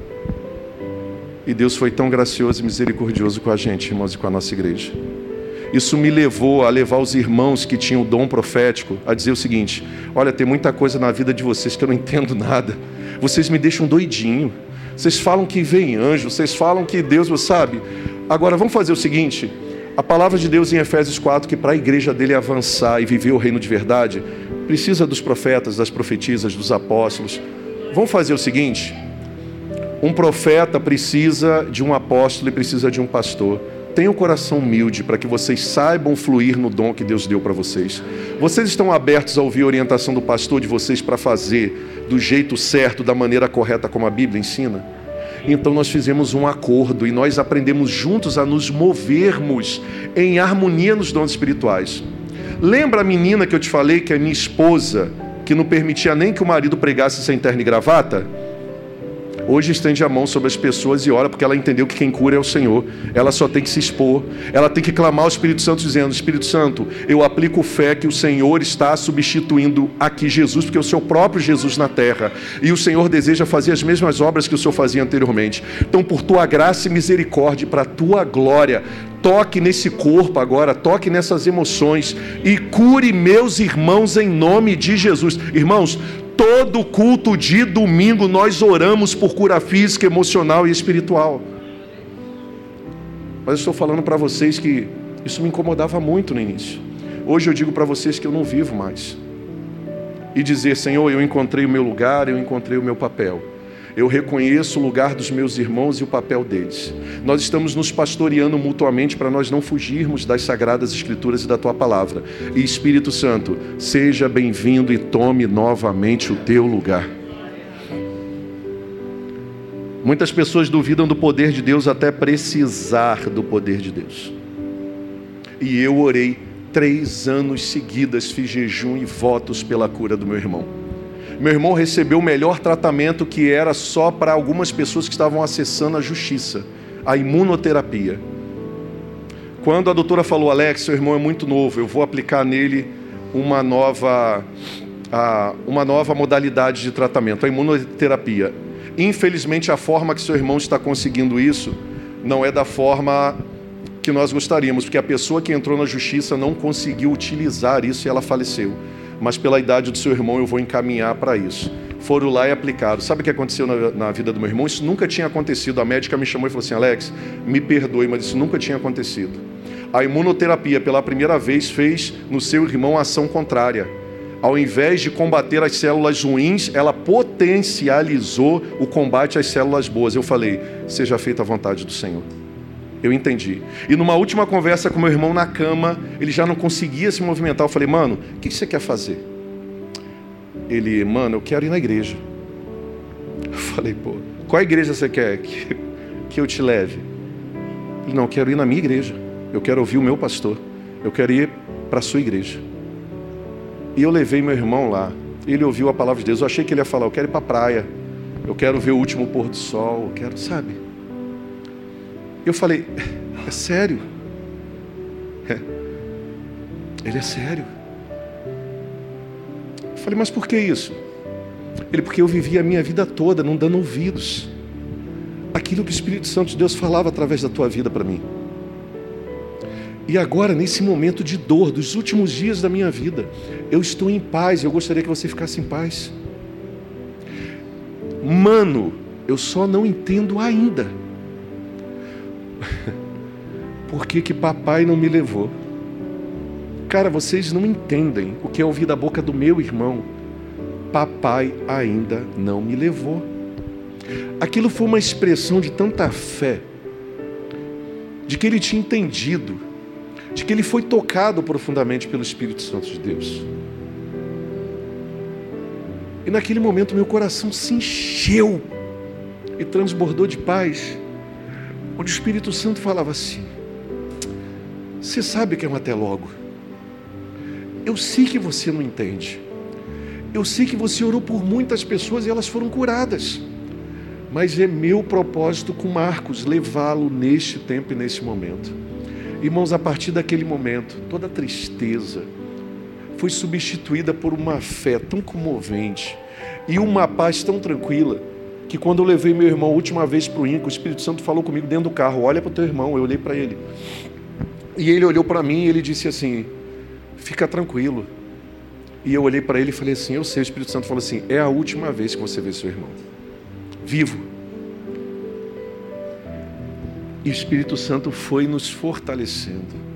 E Deus foi tão gracioso e misericordioso com a gente, irmãos, e com a nossa igreja. Isso me levou a levar os irmãos que tinham o dom profético a dizer o seguinte: olha, tem muita coisa na vida de vocês que eu não entendo nada. Vocês me deixam doidinho. Vocês falam que vem anjo, vocês falam que Deus, você sabe. Agora vamos fazer o seguinte: a palavra de Deus em Efésios 4, que para a igreja dele avançar e viver o reino de verdade, precisa dos profetas, das profetisas, dos apóstolos. Vamos fazer o seguinte: um profeta precisa de um apóstolo e precisa de um pastor. Tenham um coração humilde para que vocês saibam fluir no dom que Deus deu para vocês. Vocês estão abertos a ouvir a orientação do pastor de vocês para fazer do jeito certo, da maneira correta como a Bíblia ensina? Então nós fizemos um acordo e nós aprendemos juntos a nos movermos em harmonia nos dons espirituais. Lembra a menina que eu te falei, que é minha esposa, que não permitia nem que o marido pregasse sem terno e gravata? Hoje estende a mão sobre as pessoas e ora, porque ela entendeu que quem cura é o Senhor. Ela só tem que se expor. Ela tem que clamar ao Espírito Santo dizendo: Espírito Santo, eu aplico fé que o Senhor está substituindo aqui Jesus, porque é o seu próprio Jesus na terra. E o Senhor deseja fazer as mesmas obras que o Senhor fazia anteriormente. Então, por tua graça e misericórdia, para a tua glória, toque nesse corpo agora, toque nessas emoções e cure meus irmãos em nome de Jesus. Irmãos, todo culto de domingo nós oramos por cura física, emocional e espiritual. Mas eu estou falando para vocês que isso me incomodava muito no início. Hoje eu digo para vocês que eu não vivo mais. E dizer: Senhor, eu encontrei o meu lugar, eu encontrei o meu papel. Eu reconheço o lugar dos meus irmãos e o papel deles. Nós estamos nos pastoreando mutuamente para nós não fugirmos das Sagradas Escrituras e da Tua Palavra. E Espírito Santo, seja bem-vindo e tome novamente o Teu lugar. Muitas pessoas duvidam do poder de Deus até precisar do poder de Deus. E eu orei 3 anos seguidos, fiz jejum e votos pela cura do meu irmão. Meu irmão recebeu o melhor tratamento, que era só para algumas pessoas que estavam acessando a justiça, a imunoterapia. Quando a doutora falou: Alex, seu irmão é muito novo, eu vou aplicar nele uma nova modalidade de tratamento, a imunoterapia. Infelizmente, a forma que seu irmão está conseguindo isso não é da forma que nós gostaríamos, porque a pessoa que entrou na justiça não conseguiu utilizar isso e ela faleceu. Mas pela idade do seu irmão eu vou encaminhar para isso. Foram lá e aplicaram. Sabe o que aconteceu na vida do meu irmão? Isso nunca tinha acontecido. A médica me chamou e falou assim: Alex, me perdoe, mas isso nunca tinha acontecido. A imunoterapia pela primeira vez fez no seu irmão a ação contrária. Ao invés de combater as células ruins, ela potencializou o combate às células boas. Eu falei: seja feita a vontade do Senhor. Eu entendi. E numa última conversa com meu irmão na cama, ele já não conseguia se movimentar. Eu falei: mano, o que você quer fazer? Ele: mano, eu quero ir na igreja. Eu falei: pô, qual igreja você quer que eu te leve? Ele: não, eu quero ir na minha igreja. Eu quero ouvir o meu pastor. Eu quero ir para a sua igreja. E eu levei meu irmão lá. Ele ouviu a palavra de Deus. Eu achei que ele ia falar: eu quero ir para a praia. Eu quero ver o último pôr do sol. Eu quero, sabe? Eu falei: é sério? Ele: é sério. Eu falei: mas por que isso? Ele: porque eu vivi a minha vida toda não dando ouvidos àquilo que o Espírito Santo de Deus falava através da tua vida para mim. E agora, nesse momento de dor, dos últimos dias da minha vida, eu estou em paz. Eu gostaria que você ficasse em paz. Mano, eu só não entendo ainda por que papai não me levou. Cara, vocês não entendem o que é ouvir da boca do meu irmão: papai ainda não me levou. Aquilo foi uma expressão de tanta fé, de que ele tinha entendido, de que ele foi tocado profundamente pelo Espírito Santo de Deus. E naquele momento meu coração se encheu e transbordou de paz. onde o Espírito Santo falava assim: você sabe que é um até logo. Eu sei que você não entende. Eu sei que você orou por muitas pessoas e elas foram curadas. Mas é meu propósito com Marcos levá-lo neste tempo e nesse momento. Irmãos, a partir daquele momento, toda tristeza foi substituída por uma fé tão comovente e uma paz tão tranquila, que quando eu levei meu irmão a última vez para o INCA, o Espírito Santo falou comigo dentro do carro: olha para o teu irmão. Eu olhei para ele. E ele olhou para mim e ele disse assim: fica tranquilo. E eu olhei para ele e falei assim: eu sei. O Espírito Santo falou assim: é a última vez que você vê seu irmão vivo. E o Espírito Santo foi nos fortalecendo.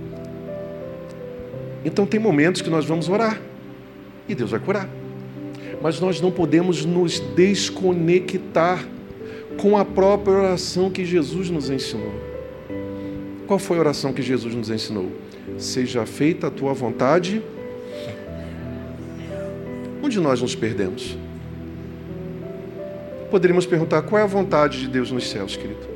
Então tem momentos que nós vamos orar e Deus vai curar. Mas nós não podemos nos desconectar com a própria oração que Jesus nos ensinou. Qual foi a oração que Jesus nos ensinou? Seja feita a tua vontade. Onde nós nos perdemos? Poderíamos perguntar: qual é a vontade de Deus nos céus, querido?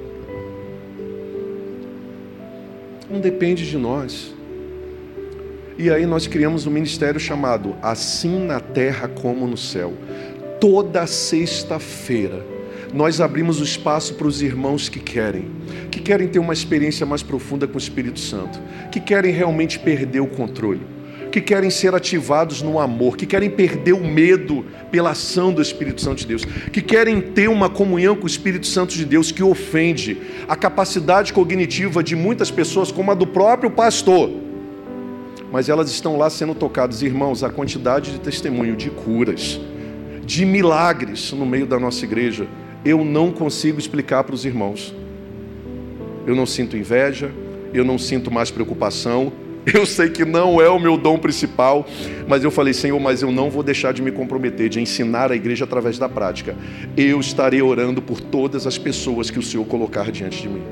Não depende de nós. E aí nós criamos um ministério chamado Assim na Terra como no Céu. Toda sexta-feira nós abrimos o espaço para os irmãos que querem ter uma experiência mais profunda com o Espírito Santo, que querem realmente perder o controle, que querem ser ativados no amor, que querem perder o medo pela ação do Espírito Santo de Deus, que querem ter uma comunhão com o Espírito Santo de Deus que ofende a capacidade cognitiva de muitas pessoas, como a do próprio pastor. Mas elas estão lá sendo tocadas. Irmãos, a quantidade de testemunho de curas, de milagres no meio da nossa igreja, eu não consigo explicar para os irmãos. Eu não sinto inveja, eu não sinto mais preocupação. Eu sei que não é o meu dom principal, mas eu falei: Senhor, mas eu não vou deixar de me comprometer, de ensinar a igreja através da prática. Eu estarei orando por todas as pessoas que o Senhor colocar diante de mim.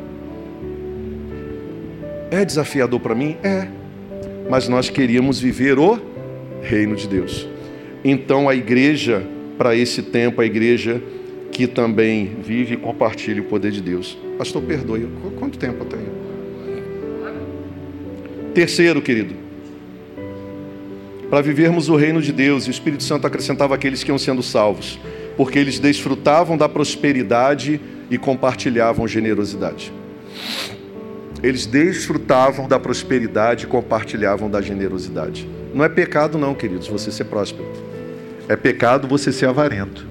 É desafiador para mim? É. Mas nós queríamos viver o reino de Deus. Então a igreja, para esse tempo, a igreja que também vive e compartilha o poder de Deus. Pastor, perdoe, quanto tempo eu tenho? Terceiro, querido, para vivermos o reino de Deus, e o Espírito Santo acrescentava aqueles que iam sendo salvos, porque eles desfrutavam da prosperidade e compartilhavam generosidade. Eles desfrutavam da prosperidade e compartilhavam da generosidade. Não é pecado não, queridos, você ser próspero. É pecado você ser avarento.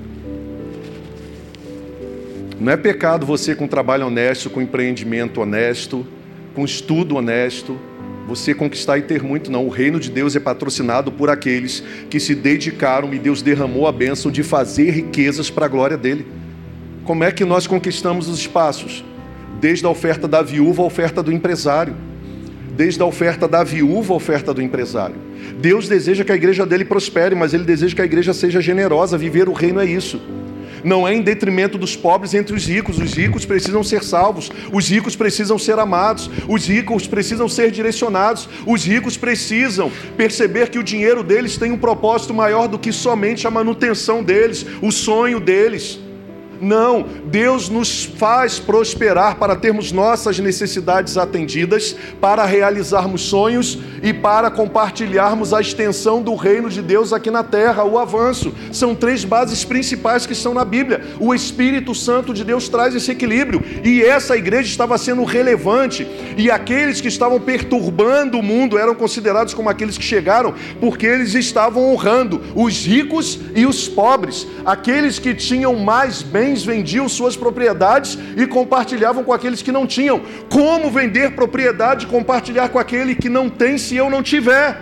Não é pecado você com trabalho honesto, com empreendimento honesto, com estudo honesto, você conquistar e ter muito, não. O reino de Deus é patrocinado por aqueles que se dedicaram e Deus derramou a bênção de fazer riquezas para a glória dele. Como é que nós conquistamos os espaços? Desde a oferta da viúva à oferta do empresário. Desde a oferta da viúva à oferta do empresário. Deus deseja que a igreja dele prospere, mas ele deseja que a igreja seja generosa. Viver o reino é isso. Não é em detrimento dos pobres entre os ricos. Os ricos precisam ser salvos. Os ricos precisam ser amados. Os ricos precisam ser direcionados. Os ricos precisam perceber que o dinheiro deles tem um propósito maior do que somente a manutenção deles, o sonho deles. Não, Deus nos faz prosperar para termos nossas necessidades atendidas, para realizarmos sonhos e para compartilharmos a extensão do reino de Deus aqui na terra, o avanço. São três bases principais que estão na Bíblia. O Espírito Santo de Deus traz esse equilíbrio, e essa igreja estava sendo relevante, e aqueles que estavam perturbando o mundo eram considerados como aqueles que chegaram, porque eles estavam honrando os ricos e os pobres. Aqueles que tinham mais bens vendiam suas propriedades e compartilhavam com aqueles que não tinham. Como vender propriedade e compartilhar com aquele que não tem se eu não tiver?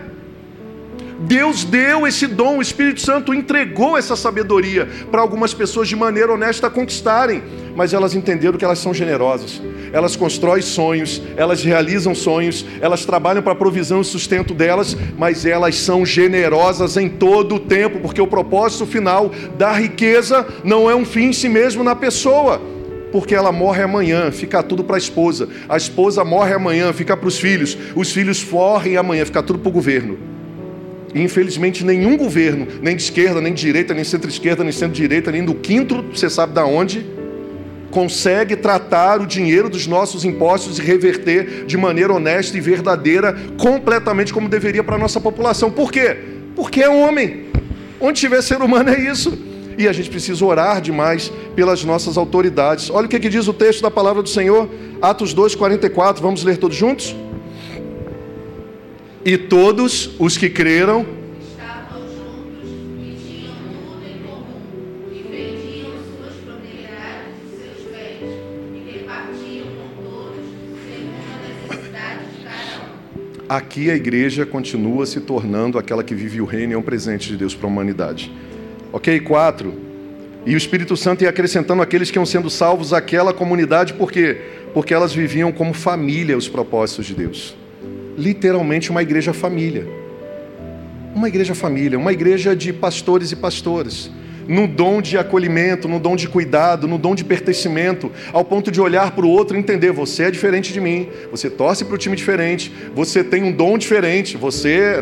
Deus deu esse dom, o Espírito Santo entregou essa sabedoria para algumas pessoas de maneira honesta conquistarem, mas elas entenderam que elas são generosas. Elas constroem sonhos, elas realizam sonhos, elas trabalham para a provisão e sustento delas, mas elas são generosas em todo o tempo, porque o propósito final da riqueza não é um fim em si mesmo na pessoa, porque ela morre amanhã, fica tudo para a esposa morre amanhã, fica para os filhos morrem amanhã, fica tudo para o governo. E infelizmente nenhum governo, nem de esquerda, nem de direita, nem centro-esquerda, nem centro-direita, nem do quinto, você sabe de onde, consegue tratar o dinheiro dos nossos impostos e reverter de maneira honesta e verdadeira, completamente como deveria para a nossa população. Por quê? Porque é homem. Onde tiver ser humano é isso. E a gente precisa orar demais pelas nossas autoridades. Olha o que diz o texto da palavra do Senhor, Atos 2:44. Vamos ler todos juntos? E todos os que creram estavam juntos e tinham tudo em comum, e vendiam suas propriedades e seus bens, e repartiam com todos, segundo a necessidade de cada um. Aqui a igreja continua se tornando aquela que vive o reino e é um presente de Deus para a humanidade. Ok? 4. E o Espírito Santo ia acrescentando aqueles que iam sendo salvos àquela comunidade, por quê? Porque elas viviam como família os propósitos de Deus. Literalmente uma igreja família. Uma igreja família, uma igreja de pastores e pastoras. No dom de acolhimento, no dom de cuidado, no dom de pertencimento, ao ponto de olhar para o outro e entender, você é diferente de mim, você torce para o time diferente, você tem um dom diferente, você,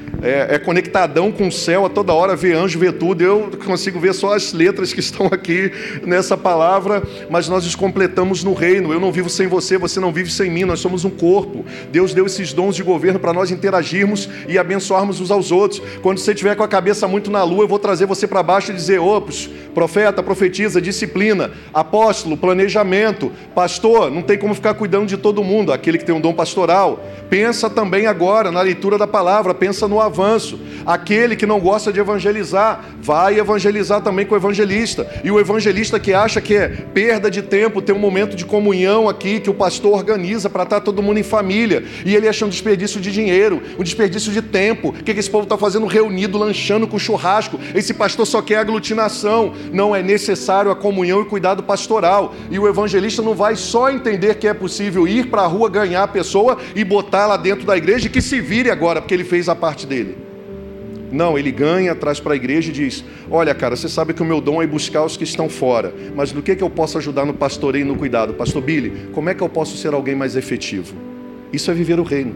é conectadão com o céu a toda hora, vê anjo, vê tudo. Eu consigo ver só as letras que estão aqui nessa palavra, mas nós nos completamos no reino. Eu não vivo sem você, você não vive sem mim, nós somos um corpo. Deus deu esses dons de governo para nós interagirmos e abençoarmos uns aos outros. Quando você estiver com a cabeça muito na lua, eu vou trazer você para baixo e dizer, opus, profeta, profetiza, disciplina, apóstolo, planejamento, pastor, não tem como ficar cuidando de todo mundo, aquele que tem um dom pastoral. Pensa também agora na leitura da palavra, pensa no avanço. Aquele que não gosta de evangelizar, vai evangelizar também com o evangelista. E o evangelista que acha que é perda de tempo, tem um momento de comunhão aqui, que o pastor organiza para estar todo mundo em família, e ele acha um desperdício de dinheiro, um desperdício de tempo. O que esse povo está fazendo reunido, lanchando com churrasco? Esse pastor só quer aglutinação. Não, é necessário a comunhão e cuidado pastoral. E o evangelista não vai só entender que é possível ir para a rua, ganhar a pessoa e botar lá dentro da igreja e que se vire agora, porque ele fez a parte dele. Não, ele ganha, traz para a igreja e diz, olha cara, você sabe que o meu dom é buscar os que estão fora, mas no que eu posso ajudar no pastoreio e no cuidado? Pastor Billy, como é que eu posso ser alguém mais efetivo? Isso é viver o reino.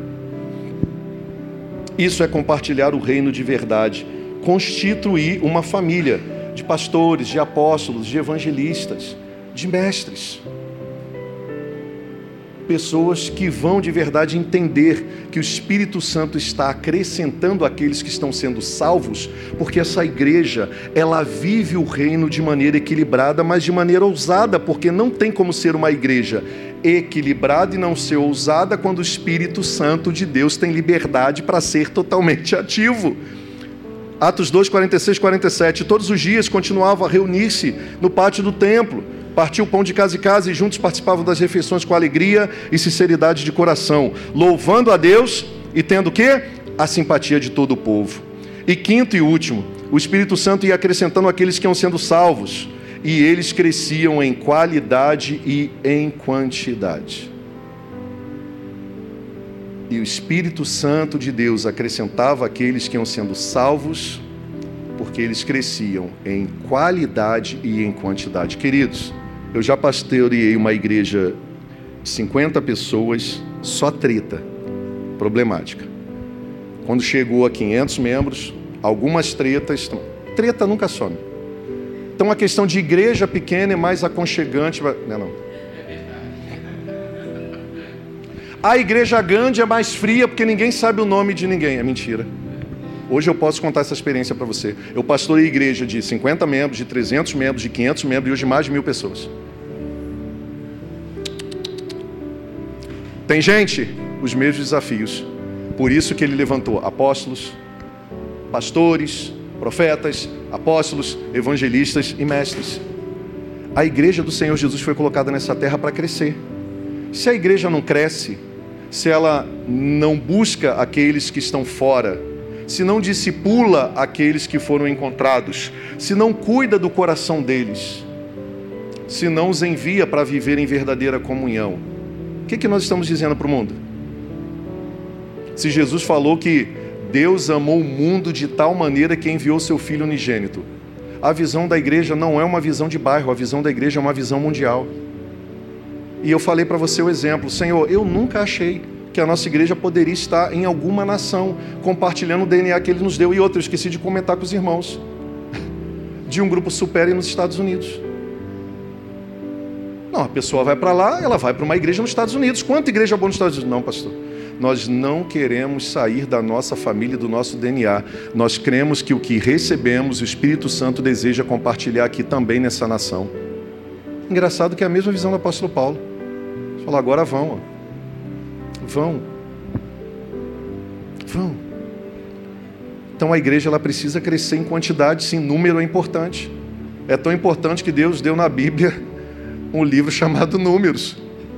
Isso é compartilhar o reino de verdade. Constituir uma família de pastores, de apóstolos, de evangelistas, de mestres. Pessoas que vão de verdade entender que o Espírito Santo está acrescentando aqueles que estão sendo salvos, porque essa igreja, ela vive o reino de maneira equilibrada, mas de maneira ousada, porque não tem como ser uma igreja equilibrada e não ser ousada quando o Espírito Santo de Deus tem liberdade para ser totalmente ativo. Atos 2, 46, 47, todos os dias continuavam a reunir-se no pátio do templo, partiam o pão de casa em casa e juntos participavam das refeições com alegria e sinceridade de coração, louvando a Deus e tendo o quê? A simpatia de todo o povo. E quinto e último, o Espírito Santo ia acrescentando aqueles que iam sendo salvos, e eles cresciam em qualidade e em quantidade. E o Espírito Santo de Deus acrescentava aqueles que iam sendo salvos, porque eles cresciam em qualidade e em quantidade. Queridos, eu já pastoreei uma igreja de 50 pessoas, só treta, problemática. Quando chegou a 500 membros, algumas tretas, treta nunca some. Então a questão de igreja pequena é mais aconchegante, não. A igreja grande é mais fria porque ninguém sabe o nome de ninguém. É mentira. Hoje eu posso contar essa experiência para você. Eu pastorei igreja de 50 membros, de 300 membros, de 500 membros e hoje mais de 1000 pessoas. Tem gente, os mesmos desafios. Por isso que ele levantou apóstolos, pastores, profetas, apóstolos, evangelistas e mestres. A igreja do Senhor Jesus foi colocada nessa terra para crescer. Se a igreja não cresce, se ela não busca aqueles que estão fora, se não discipula aqueles que foram encontrados, se não cuida do coração deles, se não os envia para viver em verdadeira comunhão, o que nós estamos dizendo para o mundo? Se Jesus falou que Deus amou o mundo de tal maneira que enviou seu Filho unigênito, a visão da igreja não é uma visão de bairro, a visão da igreja é uma visão mundial. E eu falei para você o exemplo, Senhor, eu nunca achei que a nossa igreja poderia estar em alguma nação, compartilhando o DNA que Ele nos deu. E outra, eu esqueci de comentar com os irmãos, de um grupo Supere nos Estados Unidos. Não, a pessoa vai para lá, ela vai para uma igreja nos Estados Unidos. Quanta igreja boa nos Estados Unidos? Não, pastor. Nós não queremos sair da nossa família, do nosso DNA. Nós cremos que o que recebemos, o Espírito Santo deseja compartilhar aqui também nessa nação. Engraçado que é a mesma visão do apóstolo Paulo. Ele fala, agora vão. Vão. Então a igreja ela precisa crescer em quantidade, sim, número é importante. É tão importante que Deus deu na Bíblia um livro chamado Números.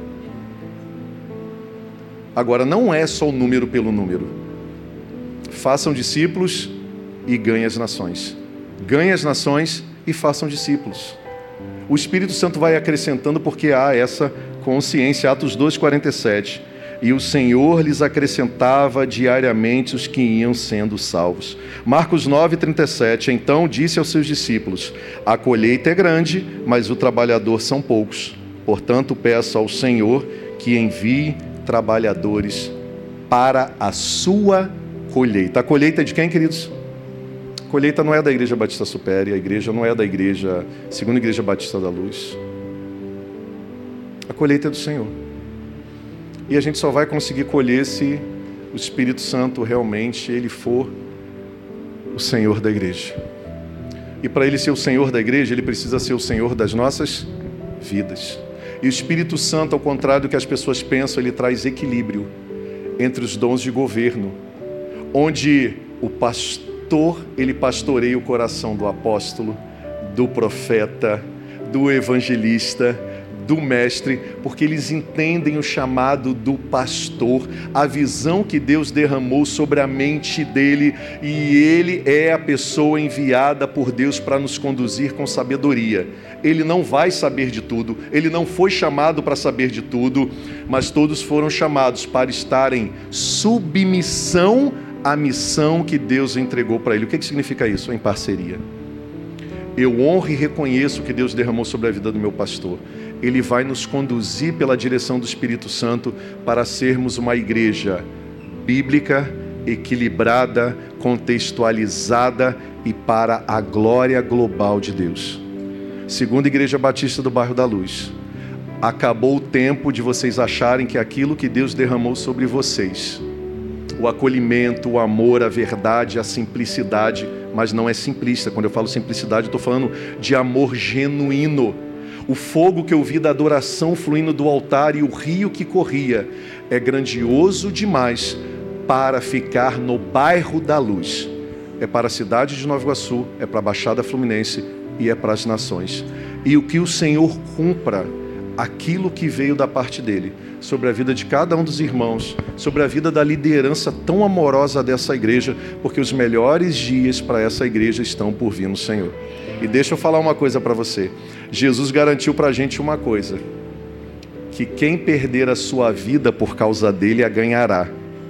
Agora, não é só o número pelo número. Façam discípulos e ganhem as nações. Ganhem as nações e façam discípulos. O Espírito Santo vai acrescentando porque há essa consciência. Atos 2:47. E o Senhor lhes acrescentava diariamente os que iam sendo salvos. Marcos 9:37. Então disse aos seus discípulos: a colheita é grande, mas o trabalhador são poucos. Portanto, peço ao Senhor que envie trabalhadores para a sua colheita. A colheita é de quem, queridos? A colheita não é da Igreja Batista Supere, a igreja não é da igreja, segunda Igreja Batista da Luz. A colheita é do Senhor. E a gente só vai conseguir colher se o Espírito Santo realmente ele for o Senhor da igreja. E para ele ser o Senhor da igreja, ele precisa ser o Senhor das nossas vidas. E o Espírito Santo, ao contrário do que as pessoas pensam, ele traz equilíbrio entre os dons de governo, onde o pastor, ele pastoreia o coração do apóstolo, do profeta, do evangelista, do mestre, porque eles entendem o chamado do pastor, a visão que Deus derramou sobre a mente dele, e ele é a pessoa enviada por Deus para nos conduzir com sabedoria. Ele não vai saber de tudo, ele não foi chamado para saber de tudo, mas todos foram chamados para estar em submissão à missão que Deus entregou para ele. O que significa isso? Em parceria. Eu honro e reconheço o que Deus derramou sobre a vida do meu pastor. Ele vai nos conduzir pela direção do Espírito Santo para sermos uma igreja bíblica, equilibrada, contextualizada e para a glória global de Deus. Segunda Igreja Batista do Bairro da Luz. Acabou o tempo de vocês acharem que aquilo que Deus derramou sobre vocês, o acolhimento, o amor, a verdade, a simplicidade, mas não é simplista. Quando eu falo simplicidade, eu estou falando de amor genuíno. O fogo que eu vi da adoração fluindo do altar e o rio que corria é grandioso demais para ficar no Bairro da Luz. É para a cidade de Nova Iguaçu, é para a Baixada Fluminense e é para as nações. E o que o Senhor cumpra aquilo que veio da parte dele, sobre a vida de cada um dos irmãos, sobre a vida da liderança tão amorosa dessa igreja, porque os melhores dias para essa igreja estão por vir no Senhor. E deixa eu falar uma coisa para você. Jesus garantiu para a gente uma coisa, que quem perder a sua vida por causa dele, a ganhará.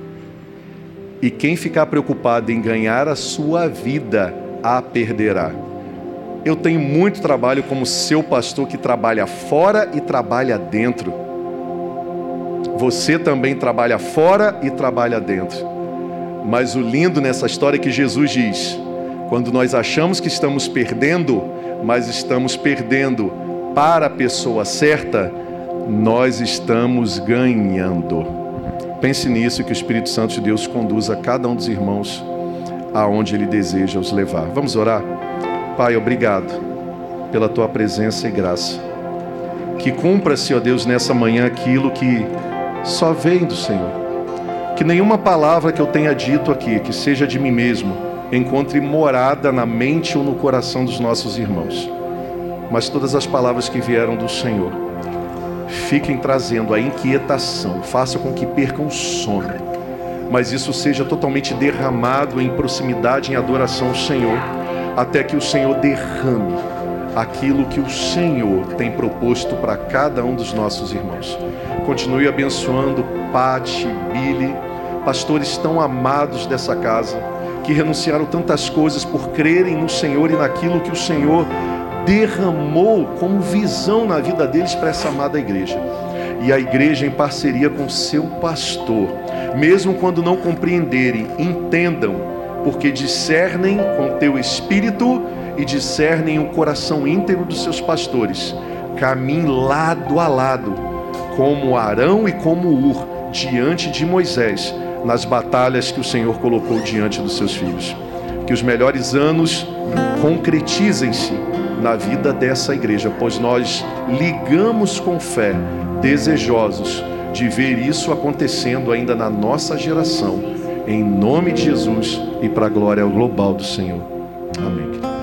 E quem ficar preocupado em ganhar a sua vida, a perderá. Eu tenho muito trabalho como seu pastor que trabalha fora e trabalha dentro. Você também trabalha fora e trabalha dentro. Mas o lindo nessa história é que Jesus diz: quando nós achamos que estamos perdendo, mas estamos perdendo para a pessoa certa, nós estamos ganhando. Pense nisso e que o Espírito Santo de Deus conduza cada um dos irmãos aonde Ele deseja os levar. Vamos orar? Pai, obrigado pela Tua presença e graça. Que cumpra-se, ó Deus, nessa manhã aquilo que só vem do Senhor. Que nenhuma palavra que eu tenha dito aqui, que seja de mim mesmo, encontre morada na mente ou no coração dos nossos irmãos. Mas todas as palavras que vieram do Senhor fiquem trazendo a inquietação, faça com que percam o sono, mas isso seja totalmente derramado em proximidade, em adoração ao Senhor, até que o Senhor derrame aquilo que o Senhor tem proposto para cada um dos nossos irmãos. Continue abençoando Pati, Billy, pastores tão amados dessa casa, que renunciaram tantas coisas por crerem no Senhor e naquilo que o Senhor derramou como visão na vida deles para essa amada igreja. E a igreja, em parceria com seu pastor, mesmo quando não compreenderem, entendam, porque discernem com teu espírito e discernem o coração íntegro dos seus pastores, caminhem lado a lado, como Arão e como Ur, diante de Moisés, nas batalhas que o Senhor colocou diante dos seus filhos. Que os melhores anos concretizem-se na vida dessa igreja, pois nós ligamos com fé, desejosos de ver isso acontecendo ainda na nossa geração, em nome de Jesus e para a glória global do Senhor. Amém.